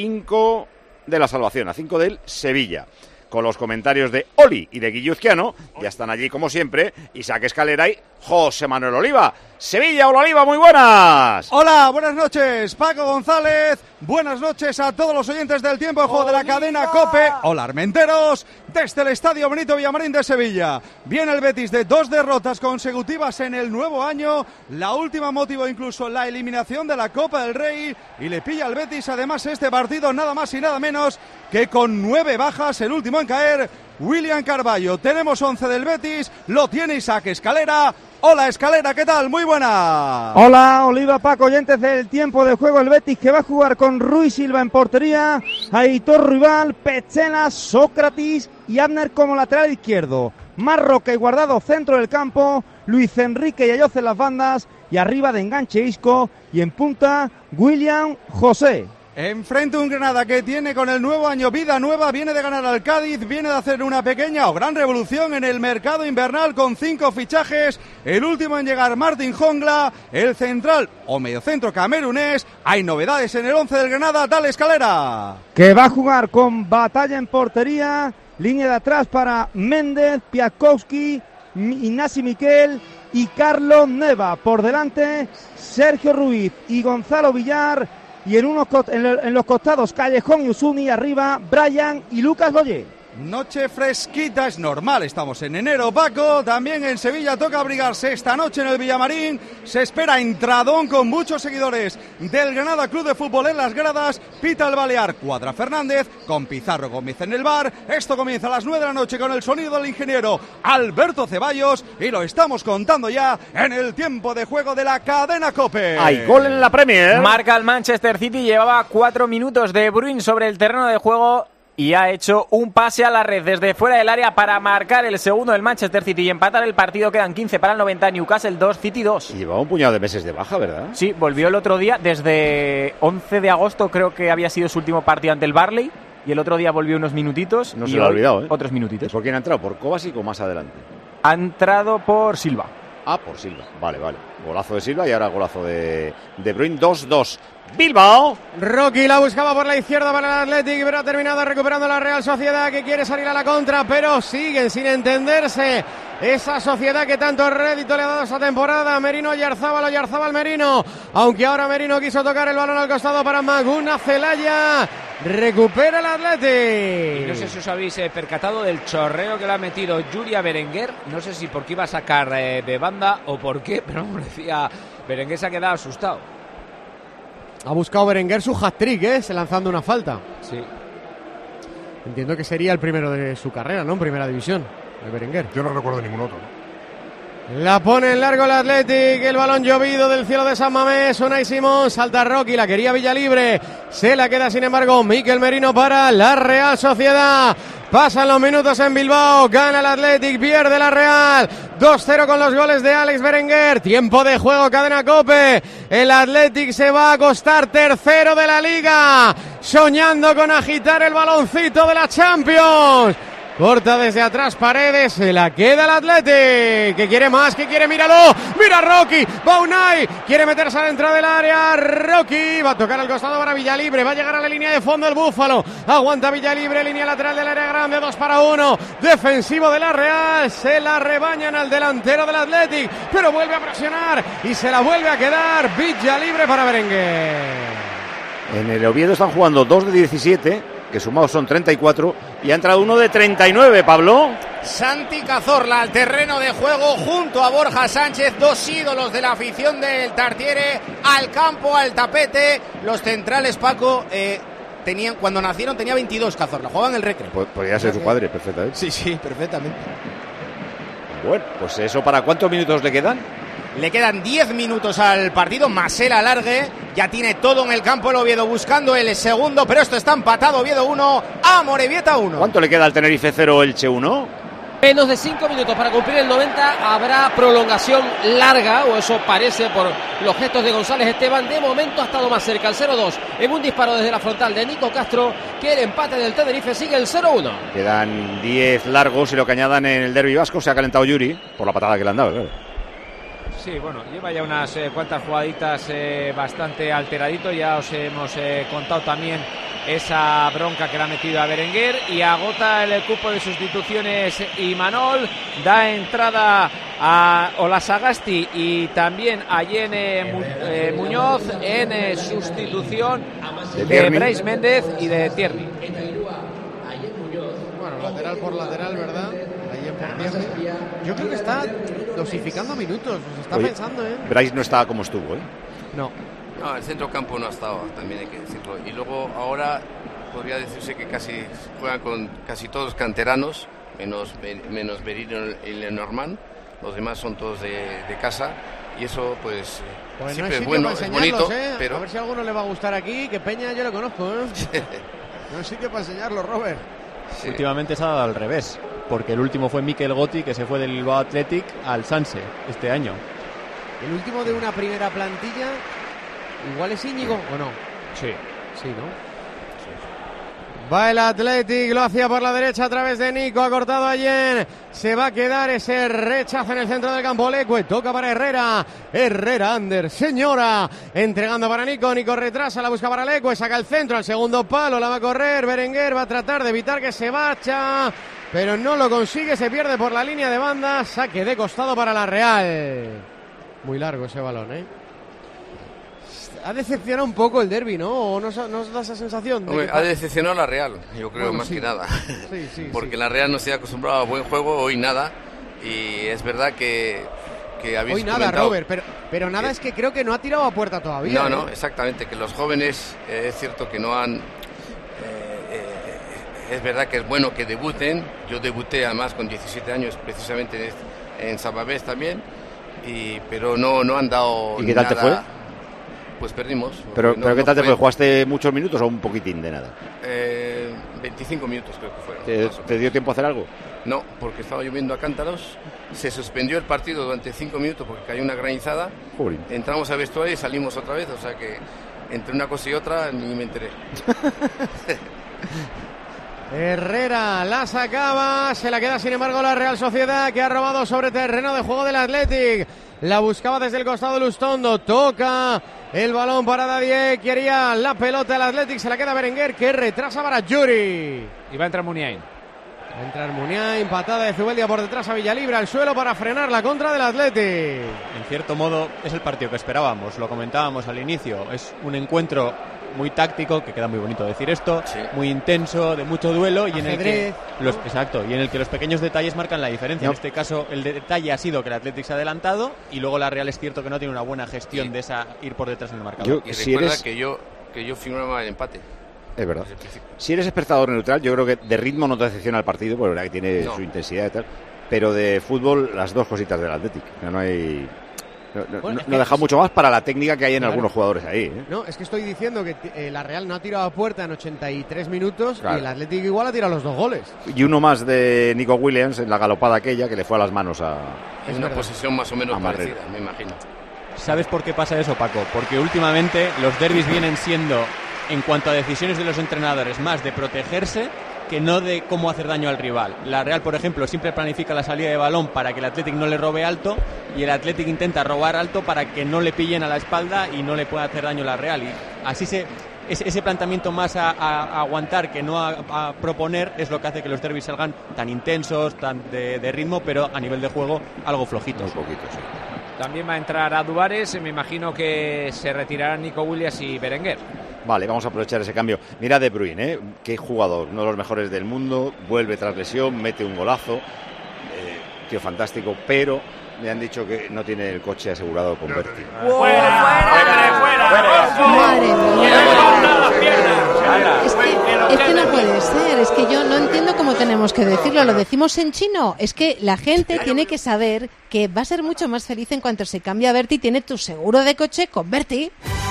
5 de la salvación, a 5 del Sevilla. Con los comentarios de Oli y de Guilluzquiano, ya están allí como siempre, Isaac Escalera y José Manuel Oliva. Sevilla, hola Oliva, muy buenas. Hola, buenas noches, Paco González. Buenas noches a todos los oyentes del Tiempo de Juego de la cadena COPE. Hola, armenteros, desde el Estadio Benito Villamarín de Sevilla. Viene el Betis de 2 derrotas consecutivas en el nuevo año. La última motivó incluso la eliminación de la Copa del Rey. Y le pilla al Betis además este partido nada más y nada menos que con 9 bajas, el último en caer, William Carballo. Tenemos 11 del Betis, lo tiene Isaac Escalera. Hola Escalera, ¿qué tal? Muy buena. Hola Oliva, Paco, oyentes del Tiempo de Juego. El Betis que va a jugar con Ruiz Silva en portería, Aitor Ruibal, Petzela, Sócrates y Abner como lateral izquierdo. Marroca y Guardado centro del campo, Luis Enrique y Ayoce en las bandas, y arriba de enganche Isco, y en punta William José. Enfrente un Granada que tiene con el nuevo año vida nueva, viene de ganar al Cádiz, viene de hacer una pequeña o gran revolución en el mercado invernal con 5 fichajes, el último en llegar Martín Jongla, el central o mediocentro camerunés. Hay novedades en el 11 del Granada, dale Escalera. Que va a jugar con Batalla en portería, línea de atrás para Méndez, Piatkowski, Ignasi Miquel y Carlos Neva. Por delante Sergio Ruiz y Gonzalo Villar. Y en los costados Callejón y Usuni, arriba Brian y Lucas Boyé. Noche fresquita, es normal, estamos en enero, Paco. También en Sevilla toca abrigarse esta noche en el Villamarín. Se espera entradón con muchos seguidores del Granada Club de Fútbol en las gradas. Pita el Balear, cuadra Fernández, con Pizarro Gómez en el bar. Esto comienza a las 9 de la noche con el sonido del ingeniero Alberto Ceballos y lo estamos contando ya en el tiempo de juego de la cadena COPE. Hay gol en la Premier. Marca el Manchester City, llevaba 4 minutos de Bruyne sobre el terreno de juego y ha hecho un pase a la red desde fuera del área para marcar el segundo del Manchester City y empatar el partido. Quedan 15 para el 90, Newcastle 2, City 2. Y llevaba un puñado de meses de baja, ¿verdad? Sí, volvió el otro día, desde 11 de agosto creo que había sido su último partido ante el Barley, y el otro día volvió unos minutitos. No se lo ha olvidado, ¿eh? Otros minutitos. ¿Por quién ha entrado? ¿Por Kovacic o más adelante? Ha entrado por Silva. Ah, por Silva. Vale. Golazo de Silva y ahora golazo de Bruyne. 2-2. Bilbao. Rocky la buscaba por la izquierda para el Athletic, pero ha terminado recuperando la Real Sociedad, que quiere salir a la contra, pero siguen sin entenderse. Esa Sociedad que tanto rédito le ha dado esta temporada. Merino Oyarzábal Merino. Aunque ahora Merino quiso tocar el balón al costado para Maguna Celaya. Recupera el Athletic. Y no sé si os habéis percatado del chorreo que le ha metido Yuri a Berenguer. No sé si porque iba a sacar de banda o por qué, pero me decía, Berenguer se ha quedado asustado. Ha buscado Berenguer su hat-trick, se lanzando una falta. Sí. Entiendo que sería el primero de su carrera, ¿no? En primera división, el Berenguer. Yo no recuerdo ningún otro, ¿no? La pone en largo el Athletic, el balón llovido del cielo de San Mamés. Unai Simón, salta Rocky, la quería Villalibre. Se la queda sin embargo Mikel Merino para la Real Sociedad. Pasan los minutos en Bilbao, gana el Athletic, pierde la Real. 2-0 con los goles de Alex Berenguer. Tiempo de juego, cadena COPE. El Athletic se va a acostar tercero de la Liga, soñando con agitar el baloncito de la Champions. Corta desde atrás Paredes, se la queda el Athletic, que quiere más, que quiere, míralo, mira Rocky, va Unai, quiere meterse adentro del área, Rocky, va a tocar al costado para Villalibre, va a llegar a la línea de fondo el Búfalo, aguanta Villalibre, línea lateral del área grande, 2-1, defensivo de la Real, se la rebañan al delantero del Athletic, pero vuelve a presionar y se la vuelve a quedar Villalibre para Berenguer. En el Oviedo están jugando 2 de 17, que sumados son 34, y ha entrado uno de 39, Pablo. Santi Cazorla al terreno de juego junto a Borja Sánchez, dos ídolos de la afición del Tartiere, al campo, al tapete. Los centrales, Paco, tenían, cuando nacieron tenía 22 Cazorla, jugaban el Recre. Podría ser su padre, perfectamente. Sí, perfectamente. Bueno, pues eso, ¿para cuántos minutos le quedan? Le quedan 10 minutos al partido, más el alargue. Ya tiene todo en el campo el Oviedo buscando el segundo, pero esto está empatado. Oviedo 1, Amorebieta 1. ¿Cuánto le queda al Tenerife 0, Elche 1? Menos de 5 minutos para cumplir el 90. Habrá prolongación larga, o eso parece por los gestos de González Esteban. De momento ha estado más cerca el 0-2 en un disparo desde la frontal de Nico Castro, que el empate del Tenerife sigue el 0-1. Quedan 10 largos y lo que añadan en el derbi vasco. Se ha calentado Yuri por la patada que le han dado, claro. Sí, bueno, lleva ya unas cuantas jugaditas bastante alteradito. Ya os hemos contado también esa bronca que le ha metido a Berenguer, y agota el cupo de sustituciones Imanol. Da entrada a Olasagasti y también a Yene Muñoz en sustitución de Brais Méndez y de Tierney. Bueno, lateral por lateral, ¿verdad? Yo creo que está dosificando minutos, se está pensando, Brais no estaba como estuvo, No, el centrocampo no ha estado, también hay que decirlo. Y luego ahora podría decirse que casi juegan con casi todos canteranos, menos Merino y Lenormand. Los demás son todos de casa, y eso pues siempre no es bueno, es bonito, pero a ver si a alguno le va a gustar aquí, que Peña yo lo conozco, No hay sitio para enseñarlo, Robert. Sí. Últimamente se ha dado al revés, porque el último fue Mikel Gotti, que se fue del Bilbao Athletic al Sanse este año. El último de una primera plantilla, igual es Íñigo o no. Sí, ¿no? Va el Athletic, lo hacía por la derecha a través de Nico, ha cortado a Yen, se va a quedar ese rechazo en el centro del campo. Leque toca para Herrera Ander, señora, entregando para Nico retrasa, la busca para Leque, saca el centro al segundo palo, la va a correr Berenguer, va a tratar de evitar que se vaya, pero no lo consigue, se pierde por la línea de banda, saque de costado para la Real. Muy largo ese balón, ha decepcionado un poco el derbi, ¿no? ¿O nos da esa sensación? Hombre, ha decepcionado la Real, yo creo, bueno, más sí. que nada. Sí, porque la Real no se ha acostumbrado a buen juego, hoy nada. Y es verdad que habéis hoy nada, comentado, Robert, pero nada, es que creo que no ha tirado a puerta todavía. No, exactamente, que los jóvenes es cierto que no han... es verdad que es bueno que debuten. Yo debuté además con 17 años precisamente en Sababés también, pero no han dado. ¿Y qué tal nada. te fue? Pues perdimos. ¿Pero qué tal te fue? ¿Jugaste muchos minutos o un poquitín de nada? 25 minutos creo que fueron. ¿Te dio tiempo a hacer algo? No, porque estaba lloviendo a cántaros. Se suspendió el partido durante 5 minutos porque cayó una granizada. Jolín. Entramos al vestuario y salimos otra vez, o sea que entre una cosa y otra ni me enteré. Herrera la sacaba, se la queda sin embargo la Real Sociedad, que ha robado sobre terreno de juego del Athletic. La buscaba desde el costado Lustondo, toca el balón para Dadié, quería la pelota el Athletic, se la queda Berenguer, que retrasa para Yuri. Y va a entrar Muniain. Va a entrar Muniain, patada de Zubeldia por detrás a Villalibre, al suelo para frenar la contra del Athletic. En cierto modo es el partido que esperábamos, lo comentábamos al inicio, es un encuentro muy táctico, que queda muy bonito decir esto, sí. Muy intenso, de mucho duelo y en el que los pequeños detalles marcan la diferencia. En este caso el detalle ha sido que el Athletic se ha adelantado y luego la Real es cierto que no tiene una buena gestión de esa ir por detrás en el marcador. Recuerda que yo firmaba el empate. Es verdad. Si eres espectador neutral, yo creo que de ritmo no te decepciona el partido, porque verdad que tiene su intensidad y tal, pero de fútbol las dos cositas del Athletic. No hay... No deja mucho más para la técnica que hay en algunos jugadores ahí. No, es que estoy diciendo que la Real no ha tirado a puerta en 83 minutos y el Athletic igual ha tirado los 2 goles. Y uno más de Nico Williams en la galopada aquella que le fue a las manos a... Es una posición más o menos parecida, me imagino. ¿Sabes por qué pasa eso, Paco? Porque últimamente los derbis vienen siendo, en cuanto a decisiones de los entrenadores, más de protegerse que no de cómo hacer daño al rival. La Real, por ejemplo, siempre planifica la salida de balón para que el Athletic no le robe alto y el Athletic intenta robar alto para que no le pillen a la espalda y no le pueda hacer daño a la Real. Y así ese planteamiento más a aguantar que no a proponer es lo que hace que los derbis salgan tan intensos, tan de ritmo, pero a nivel de juego algo flojitos. Un poquito, sí. También va a entrar a Duárez, me imagino que se retirarán Nico Williams y Berenguer. Vale, vamos a aprovechar ese cambio. Mira De Bruyne, qué jugador, uno de los mejores del mundo, vuelve tras lesión, mete un golazo, tío fantástico, pero me han dicho que no tiene el coche asegurado con Berti. Es que no puede ser, es que yo no entiendo cómo tenemos que decirlo, lo decimos en chino, es que la gente tiene que saber que va a ser mucho más feliz en cuanto se cambie a Berti, tiene tu seguro de coche con Berti.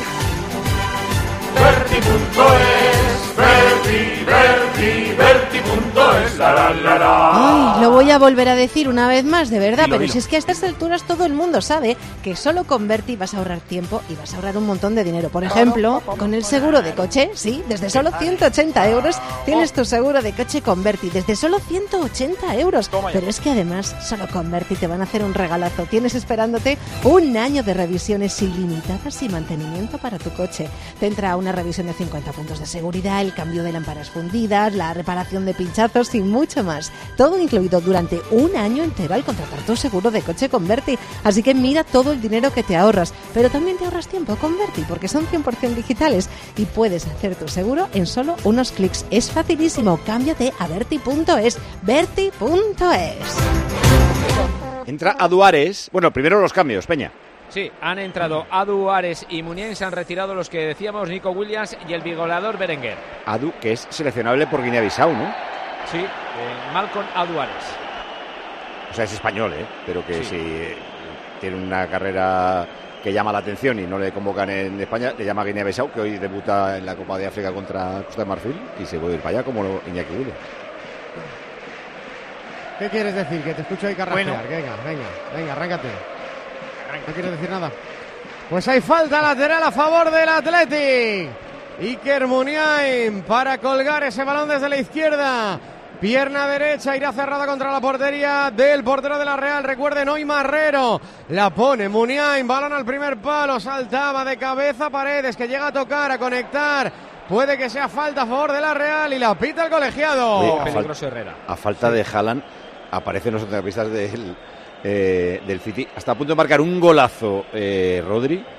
Berti.es, Ay, lo voy a volver a decir una vez más, de verdad, pero si es que a estas alturas todo el mundo sabe que solo con Berti vas a ahorrar tiempo y vas a ahorrar un montón de dinero. Por ejemplo, con el seguro de coche, sí, desde solo 180 euros tienes tu seguro de coche con Berti, desde solo 180 euros. Pero es que además, solo con Berti te van a hacer un regalazo. Tienes esperándote un año de revisiones ilimitadas y mantenimiento para tu coche. Te entra una revisión de 50 puntos de seguridad, el cambio de lámparas fundidas, la reparación de pinchazos y mucho más. Todo incluido durante un año entero al contratar tu seguro de coche con Berti. Así que mira todo el dinero que te ahorras, pero también te ahorras tiempo con Berti porque son 100% digitales y puedes hacer tu seguro en solo unos clics. Es facilísimo, cámbiate a Berti.es. Berti.es. Entra a Duárez. Bueno, primero los cambios, Peña. Sí, han entrado Adu, Ares y Muniain, se han retirado los que decíamos, Nico Williams y el bigoleador Berenguer. Adu, que es seleccionable por Guinea-Bissau, ¿no? Sí, Malcolm Adu Ares. O sea, es español, pero que si tiene una carrera que llama la atención y no le convocan en España, le llama Guinea-Bissau, que hoy debuta en la Copa de África contra Costa de Marfil y se puede ir para allá como Iñaki Williams. ¿Qué quieres decir? Que te escucho ahí carrapear. Bueno. Venga, arráncate. ¿No quieres decir nada? Pues hay falta lateral a favor del Athletic. Iker Muniain para colgar ese balón desde la izquierda. Pierna derecha, irá cerrada contra la portería del portero de la Real. Recuerden, hoy Marrero. La pone Muniain, balón al primer palo. Saltaba de cabeza Paredes, que llega a tocar, a conectar. Puede que sea falta a favor de la Real y la pita el colegiado. Oye, a falta de Haaland, aparecen los centrocampistas del City. Hasta a punto de marcar un golazo Rodri.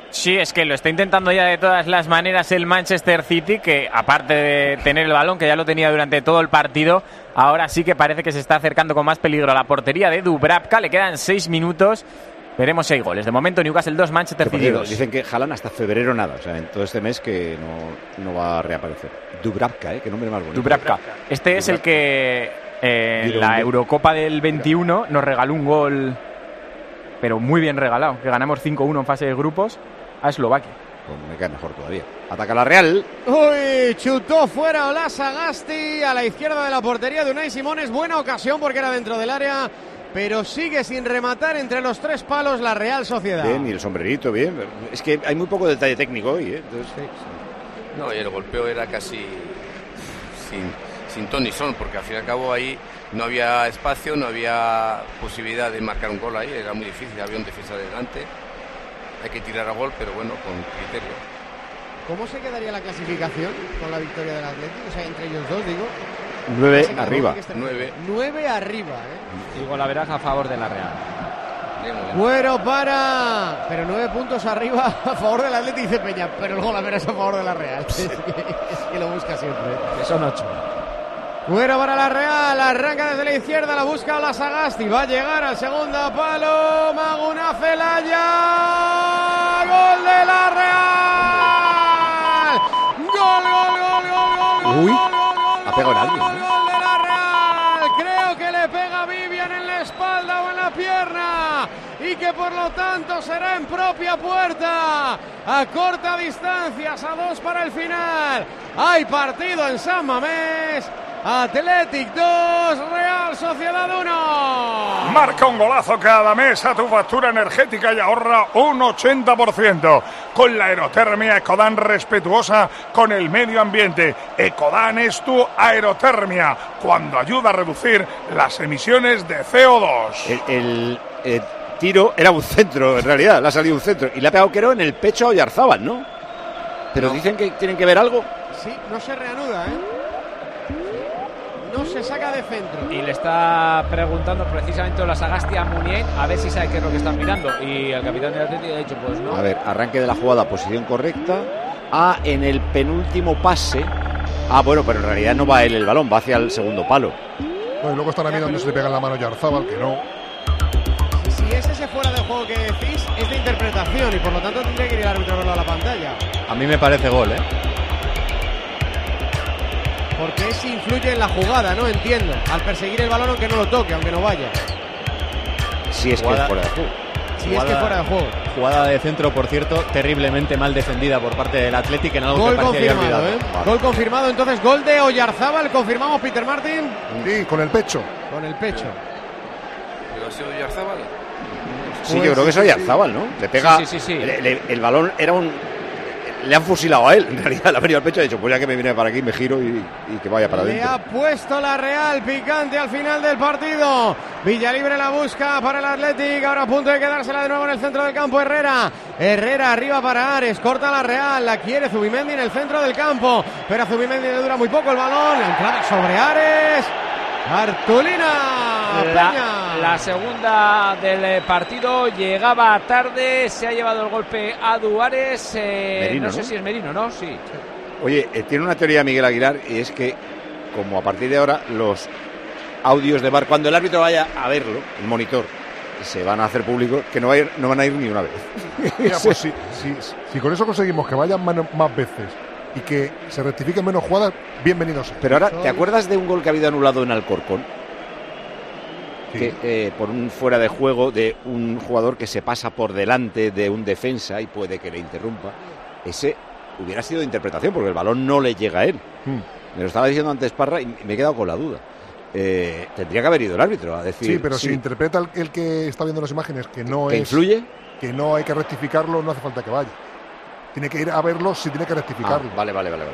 Sí, es que lo está intentando ya de todas las maneras el Manchester City, que aparte de tener el balón, que ya lo tenía durante todo el partido, ahora sí que parece que se está acercando con más peligro a la portería de Dubravka. Le quedan 6 minutos. Veremos si hay goles. De momento Newcastle 2, Manchester City 2. Dicen que Haaland hasta febrero nada, o sea, en todo este mes que no va a reaparecer. Dubravka, qué nombre más bonito. Dubravka. Este es el que en la Eurocopa del 21 nos regaló un gol, pero muy bien regalado, que ganamos 5-1 en fase de grupos a Eslovaquia. Pues me cae mejor todavía. Ataca la Real. Uy, chutó fuera Ola Sagasti a la izquierda de la portería de Unai Simón. Es buena ocasión porque era dentro del área, pero sigue sin rematar entre los 3 palos la Real Sociedad. Bien, y el sombrerito, bien. Es que hay muy poco detalle técnico hoy, ¿eh? Entonces, sí. No, y el golpeo era casi sin ton ni son, porque al fin y al cabo ahí no había espacio, no había posibilidad de marcar un gol ahí, era muy difícil, había un defensa delante. Hay que tirar a gol, pero bueno, con criterio. ¿Cómo se quedaría la clasificación con la victoria del Atlético? O sea, entre ellos dos, digo. 9 arriba. 9 arriba, ¿eh? Y golaveraje a favor de la Real. Pero 9 puntos arriba a favor del Atlético, dice Peña, pero el golaveraje a favor de la Real. Es que lo busca siempre. Que son 8. Bueno para la Real, arranca desde la izquierda, la busca la Sagasti, va a llegar al segundo palo, Maguna Celaya, gol de la Real, gol. Uy, ha pegado en alguien, gol de la Real, creo que le pega a Vivian en la espalda o en la pierna, y que por lo tanto será en propia puerta, a corta distancia, a 2 para el final. Hay partido en San Mamés. Athletic 2, Real Sociedad 1. Marca un golazo cada mes a tu factura energética y ahorra un 80%. Con la aerotermia Ecodan, respetuosa con el medio ambiente. Ecodan es tu aerotermia, cuando ayuda a reducir las emisiones de CO2. El tiro era un centro, en realidad, le ha salido un centro. Y le ha pegado, creo, en el pecho a Oyarzábal, ¿no? Pero dicen que tienen que ver algo. Sí, no se reanuda, ¿eh? No se saca de centro. Y le está preguntando precisamente la Sagasti a Munier a ver si sabe qué es lo que están mirando. Y el capitán del Atlético ha dicho, pues no. A ver, arranque de la jugada, posición correcta. En el penúltimo pase. Bueno, pero en realidad no va él el balón, va hacia el segundo palo. Bueno, luego están mirando si le pega en la mano Oyarzábal, que no. Si es ese fuera de juego que decís, es de interpretación y por lo tanto tendría que ir el árbitro a verlo a la pantalla. A mí me parece gol, ¿eh? Porque eso influye en la jugada, ¿no? Entiendo. Al perseguir el balón aunque no lo toque, aunque no vaya. Si es que es fuera de juego. Si es que fuera de juego. Jugada de centro, por cierto, terriblemente mal defendida por parte del Athletic, en algo gol que parecía confirmado, olvidado. Vale. Gol confirmado, entonces gol de Oyarzábal, confirmamos, Peter Martin. Sí, con el pecho. Con el pecho. ¿Pero ha sido Oyarzábal? Sí, yo creo que es Oyarzábal, ¿no? Le pega. Sí. El balón era le han fusilado a él, en realidad le ha venido al pecho, ha dicho, pues ya que me viene para aquí, me giro y que vaya para adentro. Le ha puesto la Real picante al final del partido. Villalibre la busca para el Athletic, ahora a punto de quedársela de nuevo en el centro del campo Herrera arriba para Ares, corta la Real, la quiere Zubimendi en el centro del campo, pero a Zubimendi le dura muy poco el balón, la entrada sobre Ares. Artulina Peña. La segunda del partido llegaba tarde, se ha llevado el golpe a Duárez. Merino, no sé si es Merino, ¿no? Sí. Oye, tiene una teoría Miguel Aguilar, y es que, como a partir de ahora, los audios de VAR, cuando el árbitro vaya a verlo, el monitor, se van a hacer públicos, que no van a ir ni una vez. Mira, pues si con eso conseguimos que vayan más veces y que se rectifiquen menos jugadas, bienvenidos. Pero ahora, ¿te acuerdas de un gol que ha habido anulado en Alcorcón? Sí. Que por un fuera de juego de un jugador que se pasa por delante de un defensa y puede que le interrumpa. Ese hubiera sido de interpretación porque el balón no le llega a él. Me lo estaba diciendo antes Parra y me he quedado con la duda. Tendría que haber ido el árbitro a decir. Sí, pero si interpreta el que está viendo las imágenes que no ¿Que influye? Que no hay que rectificarlo, no hace falta que vaya. Tiene que ir a verlo si tiene que rectificarlo. Vale.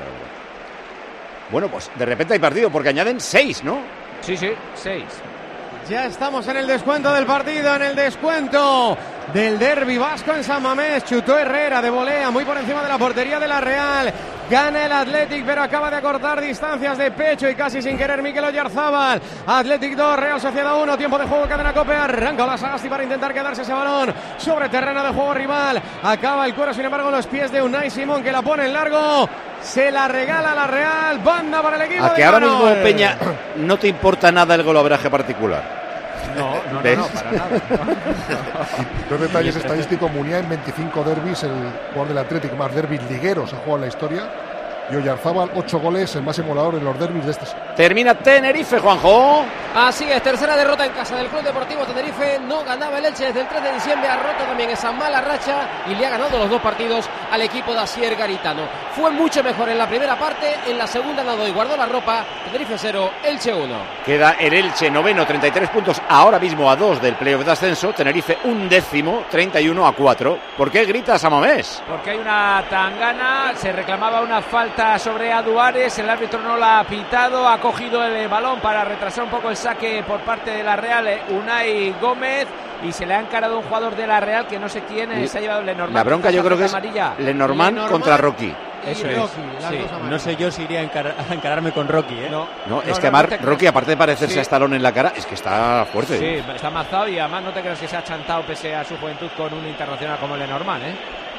Bueno, pues de repente hay partido porque añaden 6, ¿no? Sí, 6. Ya estamos en el descuento del partido, en el descuento del derbi vasco en San Mamés. Chutó Herrera de volea, muy por encima de la portería de la Real. Gana el Athletic, pero acaba de acortar distancias de pecho y casi sin querer Mikel Oyarzábal. Athletic 2, Real Sociedad 1. Tiempo de juego, Cadena COPE. Arranca la Sagasti para intentar quedarse ese balón sobre terreno de juego rival. Acaba el cuero, sin embargo, en los pies de Unai Simón, que la pone en largo. Se la regala la Real. Banda para el equipo. A que ahora mismo, Peña, no te importa nada el golaveraje particular. No, para nada. Dos detalles estadísticos: Muniain, 25 derbis, el jugador del Atlético más derbis ligueros ha jugado en la historia. Y Oyarzábal, 8 goles, el máximo goleador en los derbis de este. Termina Tenerife, Juanjo. Así es, tercera derrota en casa del Club Deportivo Tenerife. No ganaba el Elche desde el 3 de diciembre, ha roto también esa mala racha y le ha ganado los 2 partidos al equipo de Asier Garitano. Fue mucho mejor en la primera parte, en la segunda nadó y guardó la ropa. Tenerife 0, Elche 1. Queda el Elche noveno, 33 puntos, ahora mismo a 2 del playoff de ascenso. Tenerife 11º, 31-4. ¿Por qué gritas, Samamés? Porque hay una tangana, se reclamaba una falta sobre Aduares, el árbitro no la ha pitado, ha cogido el balón para retrasar un poco el saque por parte de la Real, Unai Gómez, y se le ha encarado un jugador de la Real que no sé quién, se ha llevado Lenormand. La bronca yo creo que es Lenormand contra Rocky. Eso es. Sí. No sé yo si iría a encararme con Rocky, ¿eh? No, es que además Rocky, aparte de parecerse a Stallone en la cara, es que está fuerte. Sí, está amazado y además no te creas que se ha chantado pese a su juventud con un internacional como Lenormand, ¿eh?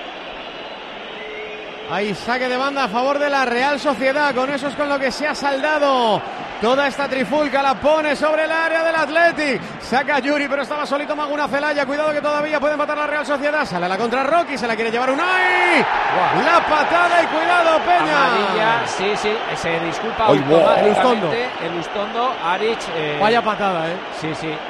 Hay saque de banda a favor de la Real Sociedad. Con eso es con lo que se ha saldado toda esta trifulca. La pone sobre el área del Athletic. Saca Yuri, pero estaba solito Maguna Celaya. Cuidado que todavía puede matar la Real Sociedad. Sale a la contra Rocky, se la quiere llevar Unai. Wow. La patada y cuidado, Peña. Amarilla, sí, se disculpa automáticamente el Ustondo, Aric. Vaya patada, Sí.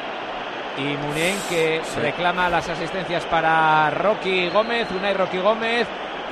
Y Muniain, que reclama las asistencias para Rocky Gómez, Unai Rocky Gómez.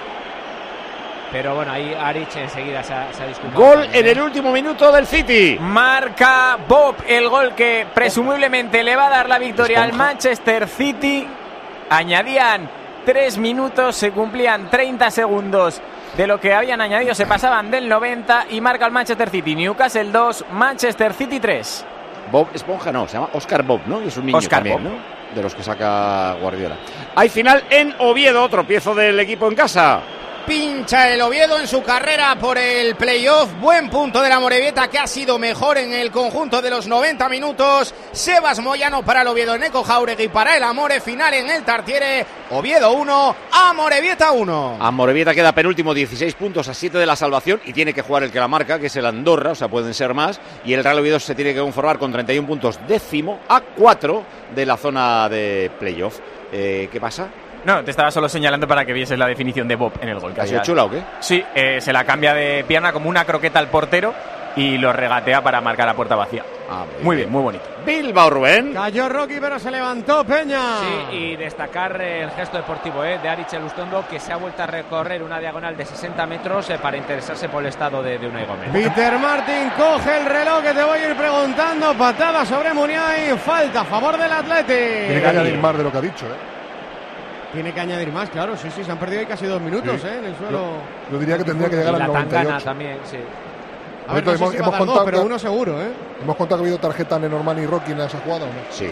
Pero bueno, ahí Aric enseguida se ha disculpado. Gol en el último minuto del City. Marca Bob el gol que presumiblemente le va a dar la victoria al Manchester City. Añadían 3 minutos, se cumplían 30 segundos de lo que habían añadido, se pasaban del 90 y marca el Manchester City. Newcastle 2, Manchester City 3. Bob Esponja no, se llama Oscar Bob, ¿no? Y es un niño Oscar también, Bob, ¿no? De los que saca Guardiola. Hay final en Oviedo, tropiezo del equipo en casa. Pincha el Oviedo en su carrera por el playoff. Buen punto de la Amorebieta, que ha sido mejor en el conjunto de los 90 minutos. Sebas Moyano para el Oviedo, Neco Jauregui para el Amore. Final en el Tartiere. Oviedo 1, Amorebieta 1. Amorebieta queda penúltimo, 16 puntos a 7 de la salvación y tiene que jugar el que la marca, que es el Andorra, o sea, pueden ser más. Y el Real Oviedo se tiene que conformar con 31 puntos, décimo a 4 de la zona de playoff. ¿Qué pasa? No, te estaba solo señalando para que vieses la definición de Bob en el gol. ¿Ha sido chula o qué? Sí, se la cambia de pierna como una croqueta al portero y lo regatea para marcar a puerta vacía. Muy bien, muy bonito. Bilbao, Rubén. Cayó Rocky, pero se levantó Peña. Sí, y destacar el gesto deportivo de Aric Elustondo, que se ha vuelto a recorrer una diagonal de 60 metros para interesarse por el estado de Unai Gómez. Peter Martin coge el reloj, que te voy a ir preguntando. Patada sobre Muniain, falta a favor del Athletic. Tiene que añadir más de lo que ha dicho, Tiene que añadir más, claro, sí, se han perdido ahí casi 2 minutos, en el suelo. Yo diría que tendría que llegar al 98. Tangana también, sí. A ver, no sé si hemos contado, pero uno seguro, Hemos contado que ha habido tarjeta Lenormand y Rocky en esa jugada, ¿o no? Sí.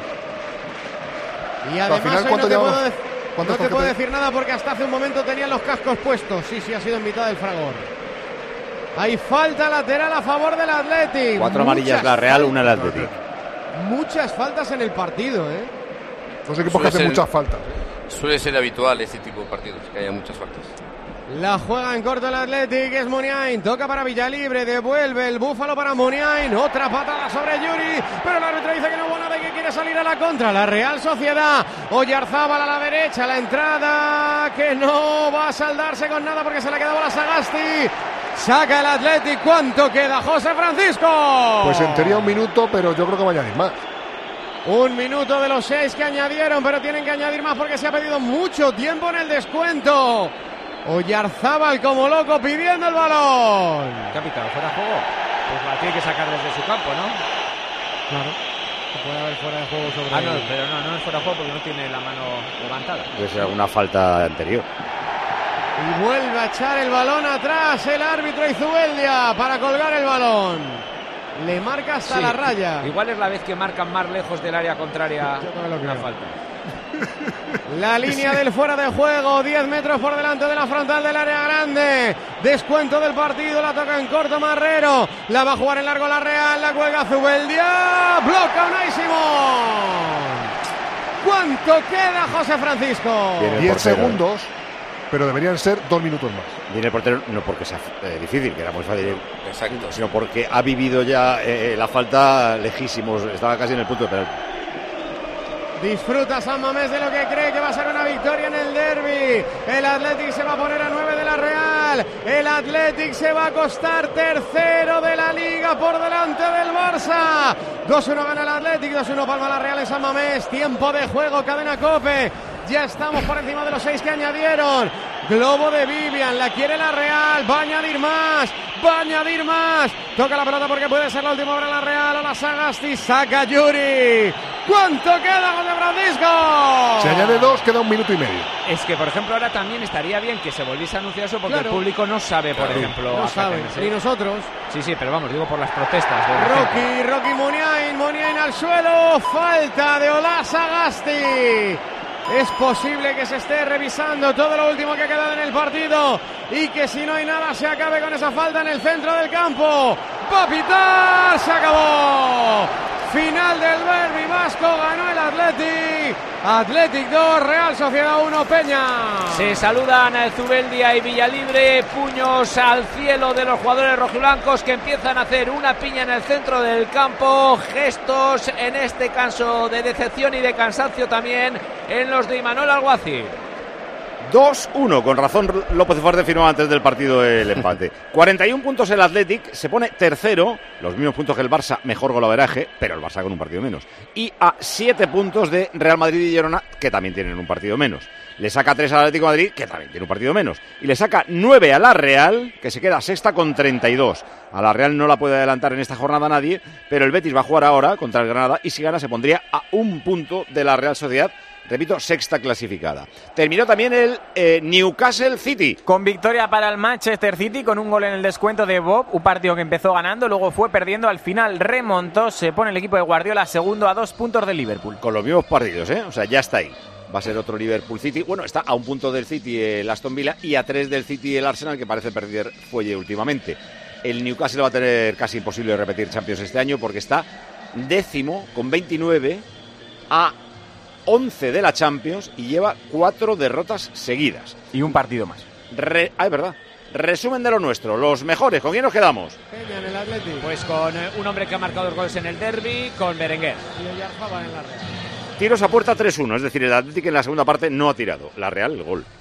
Y además hoy no te puedo decir nada porque hasta hace un momento tenían los cascos puestos. Sí, ha sido en mitad del fragor. Hay falta lateral a favor del Athletic. 4 amarillas la Real, una el Athletic. Muchas faltas en el partido, Los equipos que hacen muchas faltas. Suele ser habitual este tipo de partidos, que haya muchas faltas. La juega en corto el Athletic, es Muniain, toca para Villalibre, devuelve el Búfalo para Muniain, otra patada sobre Yuri, pero el árbitro dice que no hubo nada y que quiere salir a la contra. La Real Sociedad, Oyarzábal a la derecha, la entrada que no va a saldarse con nada porque se le ha quedado la Sagasti. Saca el Athletic, ¿cuánto queda, José Francisco? Pues en teoría 1 minuto, pero yo creo que va a añadir más. 1 minuto de los 6 que añadieron, pero tienen que añadir más porque se ha pedido mucho tiempo en el descuento. Oyarzábal como loco pidiendo el balón. Capitán, fuera de juego. Pues la tiene que sacar desde su campo, ¿no? Claro. Puede haber fuera de juego sobre no, pero no es fuera de juego porque no tiene la mano levantada. Puede ser alguna falta anterior. Y vuelve a echar el balón atrás el árbitro Izubeldia para colgar el balón. Le marca hasta la raya. Igual es la vez que marcan más lejos del área contraria una falta. La línea del fuera de juego, 10 metros por delante de la frontal del área grande. Descuento del partido, la toca en corto Marrero. La va a jugar en largo la Real, la cuelga Zubeldia. Bloca Unai Simón. ¿Cuánto queda, José Francisco? 10 segundos, pero deberían ser 2 minutos más. Viene el portero no porque sea difícil, que era muy fácil, sino porque ha vivido ya la falta lejísimos, estaba casi en el punto de penalti. Disfruta San Mamés de lo que cree que va a ser una victoria en el derbi. El Athletic se va a poner a 9 de la Real. El Athletic se va a acostar tercero de la Liga por delante del Barça. 2-1 gana el Athletic, 2-1 palma la Real en San Mamés. Tiempo de juego, cadena COPE. Ya estamos por encima de los 6 que añadieron. Globo de Vivian, la quiere la Real. Va a añadir más. Toca la pelota porque puede ser la última hora la Real. Ola Sagasti, saca Yuri. ¿Cuánto queda, José Francisco? Se añade 2, queda 1 minuto y medio. Es que, por ejemplo, ahora también estaría bien que se volviese a anunciar eso porque el público no sabe, por ejemplo. No sabe, ni nosotros. Sí, pero vamos, digo por las protestas. Rocky Muniain al suelo. Falta de Ola Sagasti. Es posible que se esté revisando todo lo último que ha quedado en el partido y que si no hay nada se acabe con esa falta en el centro del campo. Va a pitar, se acabó. Final del derbi vasco, ganó el Athletic. Athletic 2, Real Sociedad 1, Peña. Se saludan Zubeldia y Villalibre, puños al cielo de los jugadores rojiblancos que empiezan a hacer una piña en el centro del campo, gestos en este caso de decepción y de cansancio también en los de Imanol Alguacil. 2-1, con razón López Ufarte firmó antes del partido el empate. 41 puntos el Athletic, se pone tercero, los mismos puntos que el Barça, mejor golaveraje, pero el Barça con un partido menos. Y a 7 puntos de Real Madrid y Girona, que también tienen un partido menos. Le saca 3 al Atlético de Madrid, que también tiene un partido menos. Y le saca 9 a la Real, que se queda sexta con 32. A la Real no la puede adelantar en esta jornada nadie, pero el Betis va a jugar ahora contra el Granada y si gana se pondría a 1 punto de la Real Sociedad. Repito, sexta clasificada. Terminó también el Newcastle City. Con victoria para el Manchester City, con un gol en el descuento de Bob, un partido que empezó ganando, luego fue perdiendo, al final remontó, se pone el equipo de Guardiola segundo a 2 puntos del Liverpool. Con los mismos partidos, o sea, ya está ahí. Va a ser otro Liverpool City. Bueno, está a 1 punto del City el Aston Villa y a 3 del City el Arsenal, que parece perder fuelle últimamente. El Newcastle va a tener casi imposible repetir Champions este año porque está décimo con 29 a 11 de la Champions y lleva 4 derrotas seguidas. Y un partido más. Es verdad. Resumen de lo nuestro. Los mejores. ¿Con quién nos quedamos? Peña en el Atlético. Pues con un hombre que ha marcado 2 goles en el derbi, con Berenguer. Y Oyarzabal en la Real. Tiros a puerta 3-1. Es decir, el Atlético en la segunda parte no ha tirado. La Real, el gol.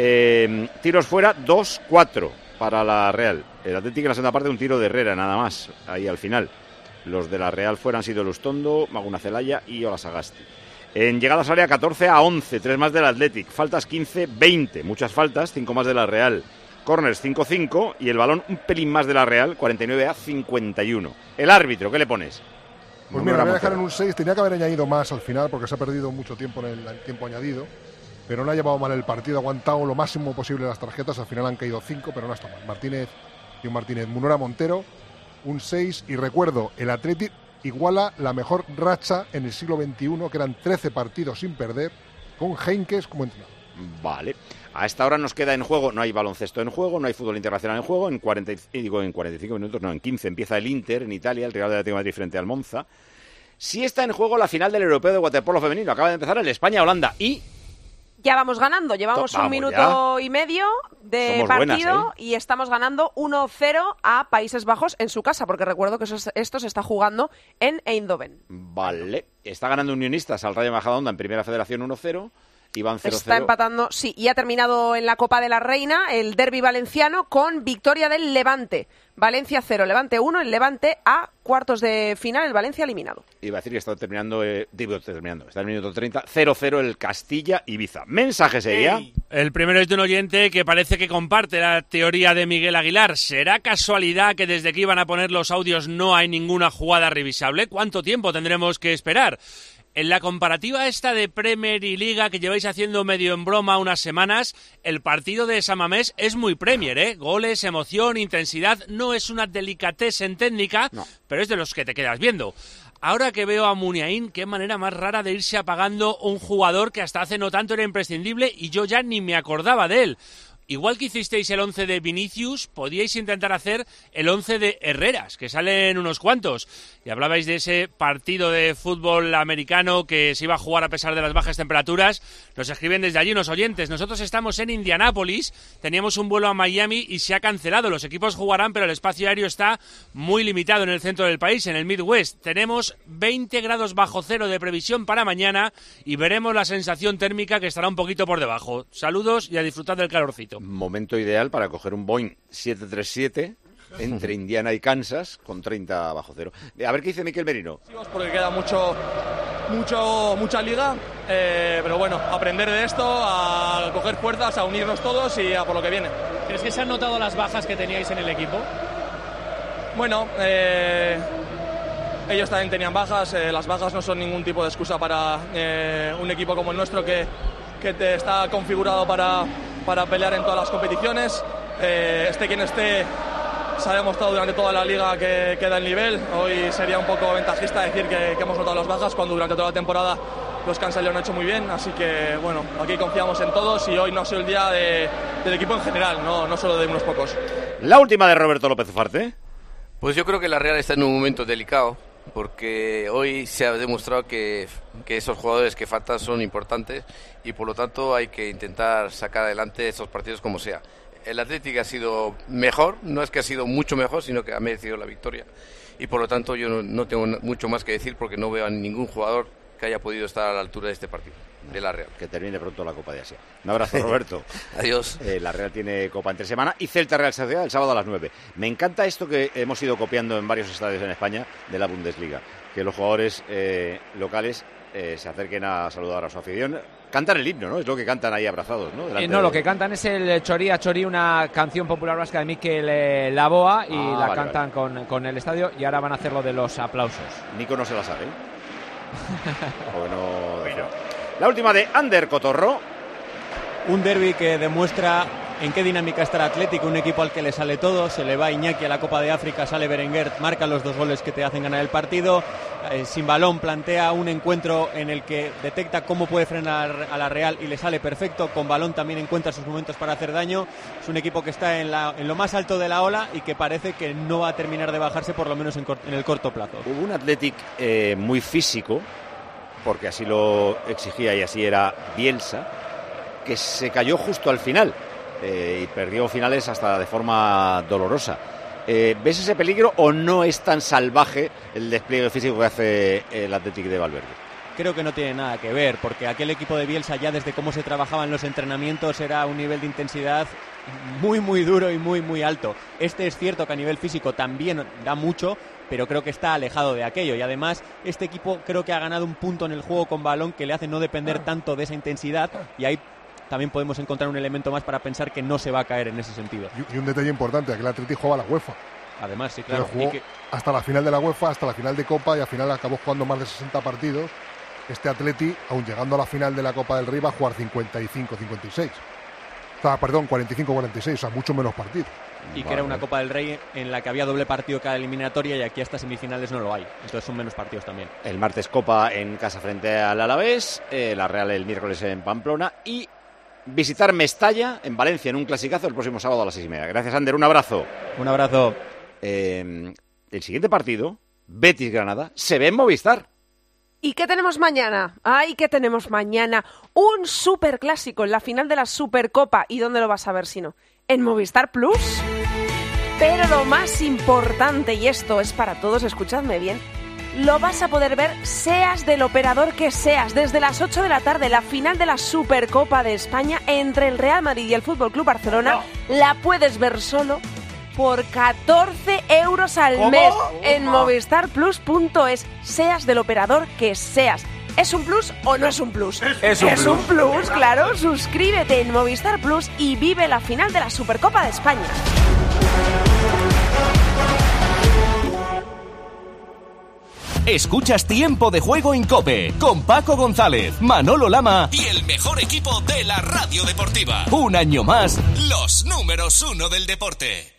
Tiros fuera 2-4 para la Real. El Atlético en la segunda parte un tiro de Herrera nada más. Ahí al final. Los de la Real fuera han sido Lustondo, Maguna Celaya y Ola Sagasti. En llegadas al área 14 a 11, 3 más del Athletic. Faltas 15, 20, muchas faltas, 5 más de la Real. Corners 5-5 y el balón un pelín más de la Real, 49 a 51. El árbitro, ¿qué le pones? Pues mira, lo voy a dejar en un 6, tenía que haber añadido más al final porque se ha perdido mucho tiempo en el tiempo añadido, pero no ha llevado mal el partido, ha aguantado lo máximo posible las tarjetas, al final han caído 5, pero no está mal. Martínez, Munora Montero, un 6 y recuerdo, el Athletic iguala la mejor racha en el siglo XXI, que eran 13 partidos sin perder, con Heinkes como entrenador. Vale. A esta hora nos queda en juego, no hay baloncesto en juego, no hay fútbol internacional en juego, en 45 minutos, no, en 15 empieza el Inter en Italia, el Real de Atlético de Madrid frente al Monza. Sí está en juego la final del Europeo de Waterpolo Femenino, acaba de empezar el España-Holanda y... Ya vamos ganando, llevamos un minuto y medio de somos partido buenas, y estamos ganando 1-0 a Países Bajos en su casa, porque recuerdo que esto se está jugando en Eindhoven. Vale, está ganando Unionistas al Rayo Majadahonda en Primera Federación 1-0. Y van 0-0. Está empatando, sí, y ha terminado en la Copa de la Reina el derbi valenciano con victoria del Levante. Valencia 0, Levante 1, el Levante a cuartos de final, el Valencia eliminado. Iba a decir que está terminando, está en el minuto 30, 0-0 el Castilla-Ibiza. ¿Mensaje sería? El primero es de un oyente que parece que comparte la teoría de Miguel Aguilar. ¿Será casualidad que desde que iban a poner los audios no hay ninguna jugada revisable? ¿Cuánto tiempo tendremos que esperar? En la comparativa esta de Premier y Liga que lleváis haciendo medio en broma unas semanas, el partido de San Mamés es muy Premier, ¿eh? Goles, emoción, intensidad, no es una delicatez en técnica, no, pero es de los que te quedas viendo. ahora que veo a Muniain, qué manera más rara de irse apagando un jugador que hasta hace no tanto era imprescindible y yo ya ni me acordaba de él. Igual que hicisteis el 11 de Vinicius, podíais intentar hacer el 11 de Herreras, que salen unos cuantos. Y hablabais de ese partido de fútbol americano que se iba a jugar a pesar de las bajas temperaturas. Nos escriben desde allí unos oyentes. Nosotros estamos en Indianápolis, teníamos un vuelo a Miami y se ha cancelado. Los equipos jugarán, pero el espacio aéreo está muy limitado en el centro del país, en el Midwest. Tenemos 20 grados bajo cero de previsión para mañana y veremos la sensación térmica que estará un poquito por debajo. Saludos y a disfrutar del calorcito. Momento ideal para coger un Boeing 737 entre Indiana y Kansas con 30 bajo cero. A ver qué dice Miquel Merino. Porque queda mucha liga, pero bueno, aprender de esto, a coger fuerzas, a unirnos todos y a por lo que viene. ¿Crees que se han notado las bajas que teníais en el equipo? Bueno, ellos también tenían bajas. Las bajas no son ningún tipo de excusa para un equipo como el nuestro que está configurado para pelear en todas las competiciones. Esté quien esté, se ha demostrado durante toda la liga que da el nivel. Hoy sería un poco ventajista decir que hemos notado las bajas cuando durante toda la temporada los Kansas lo han hecho muy bien. Así que bueno, aquí confiamos en todos y hoy no ha sido el día del equipo en general, no solo de unos pocos. La última de Roberto López Ufarte. Pues yo creo que la Real está en un momento delicado, porque hoy se ha demostrado que esos jugadores que faltan son importantes y por lo tanto hay que intentar sacar adelante esos partidos como sea. El Atlético ha sido mejor, no es que ha sido mucho mejor, sino que ha merecido la victoria y por lo tanto yo no tengo mucho más que decir porque no veo a ningún jugador que haya podido estar a la altura de este partido, de la Real. Que termine pronto la Copa de Asia. Un abrazo, Roberto. Adiós. La Real tiene Copa entre semana y Celta Real Sociedad el sábado a las 9. Me encanta esto que hemos ido copiando en varios estadios en España de la Bundesliga, que los jugadores locales se acerquen a saludar a su afición. Cantan el himno, ¿no? Es lo que cantan ahí abrazados, ¿no? Lo que cantan es el Chorí a Chorí, una canción popular vasca de Mikel Laboa, y cantan con el estadio, y ahora van a hacer lo de los aplausos. Nico no se la sabe, ¿eh? La última de Ander Cotorro. Un derbi que demuestra en qué dinámica está el Atlético, un equipo al que le sale todo. Se le va Iñaki a la Copa de África, sale Berenguer, marca los 2 goles que te hacen ganar el partido. Sin balón plantea un encuentro en el que detecta cómo puede frenar a la Real y le sale perfecto. Con balón también encuentra sus momentos para hacer daño. Es un equipo que está en lo más alto de la ola y que parece que no va a terminar de bajarse, por lo menos en el corto plazo. Hubo un Athletic muy físico, porque así lo exigía y así era Bielsa, que se cayó justo al final y perdió finales hasta de forma dolorosa. ¿Ves ese peligro o no es tan salvaje el despliegue físico que hace el Athletic de Valverde? Creo que no tiene nada que ver, porque aquel equipo de Bielsa, ya desde cómo se trabajaba en los entrenamientos, era un nivel de intensidad muy, muy duro y muy, muy alto. Este es cierto que a nivel físico también da mucho, pero creo que está alejado de aquello. Y además, este equipo creo que ha ganado un punto en el juego con balón que le hace no depender tanto de esa intensidad, y ahí también podemos encontrar un elemento más para pensar que no se va a caer en ese sentido. Y un detalle importante, que el Atlético juega a la UEFA. Además, sí, claro. Jugó hasta la final de la UEFA, hasta la final de Copa, y al final acabó jugando más de 60 partidos. Este Atleti, aun llegando a la final de la Copa del Rey, va a jugar 55-56. O sea, perdón, 45-46, o sea, mucho menos partidos. Y que era una Copa del Rey en la que había doble partido cada eliminatoria, y aquí hasta semifinales no lo hay. Entonces son menos partidos también. El martes Copa en casa frente al Alavés, la Real el miércoles en Pamplona y visitar Mestalla en Valencia en un clasicazo el próximo sábado a las 6:30. Gracias, Ander, un abrazo. Un abrazo. El siguiente partido, Betis-Granada, se ve en Movistar. ¿Y qué tenemos mañana? ¡Ay, qué tenemos mañana! Un superclásico en la final de la Supercopa. ¿Y dónde lo vas a ver si no? ¿En Movistar Plus? Pero lo más importante, y esto es para todos, escuchadme bien, lo vas a poder ver seas del operador que seas. Desde las 8 de la tarde, la final de la Supercopa de España entre el Real Madrid y el FC Barcelona, la puedes ver solo por 14 euros al mes en movistarplus.es, seas del operador que seas. ¿Es un plus o no es un plus? Es un plus, claro. Suscríbete en Movistar Plus y vive la final de la Supercopa de España. Escuchas Tiempo de Juego en COPE con Paco González, Manolo Lama y el mejor equipo de la radio deportiva. Un año más, los números 1 del deporte.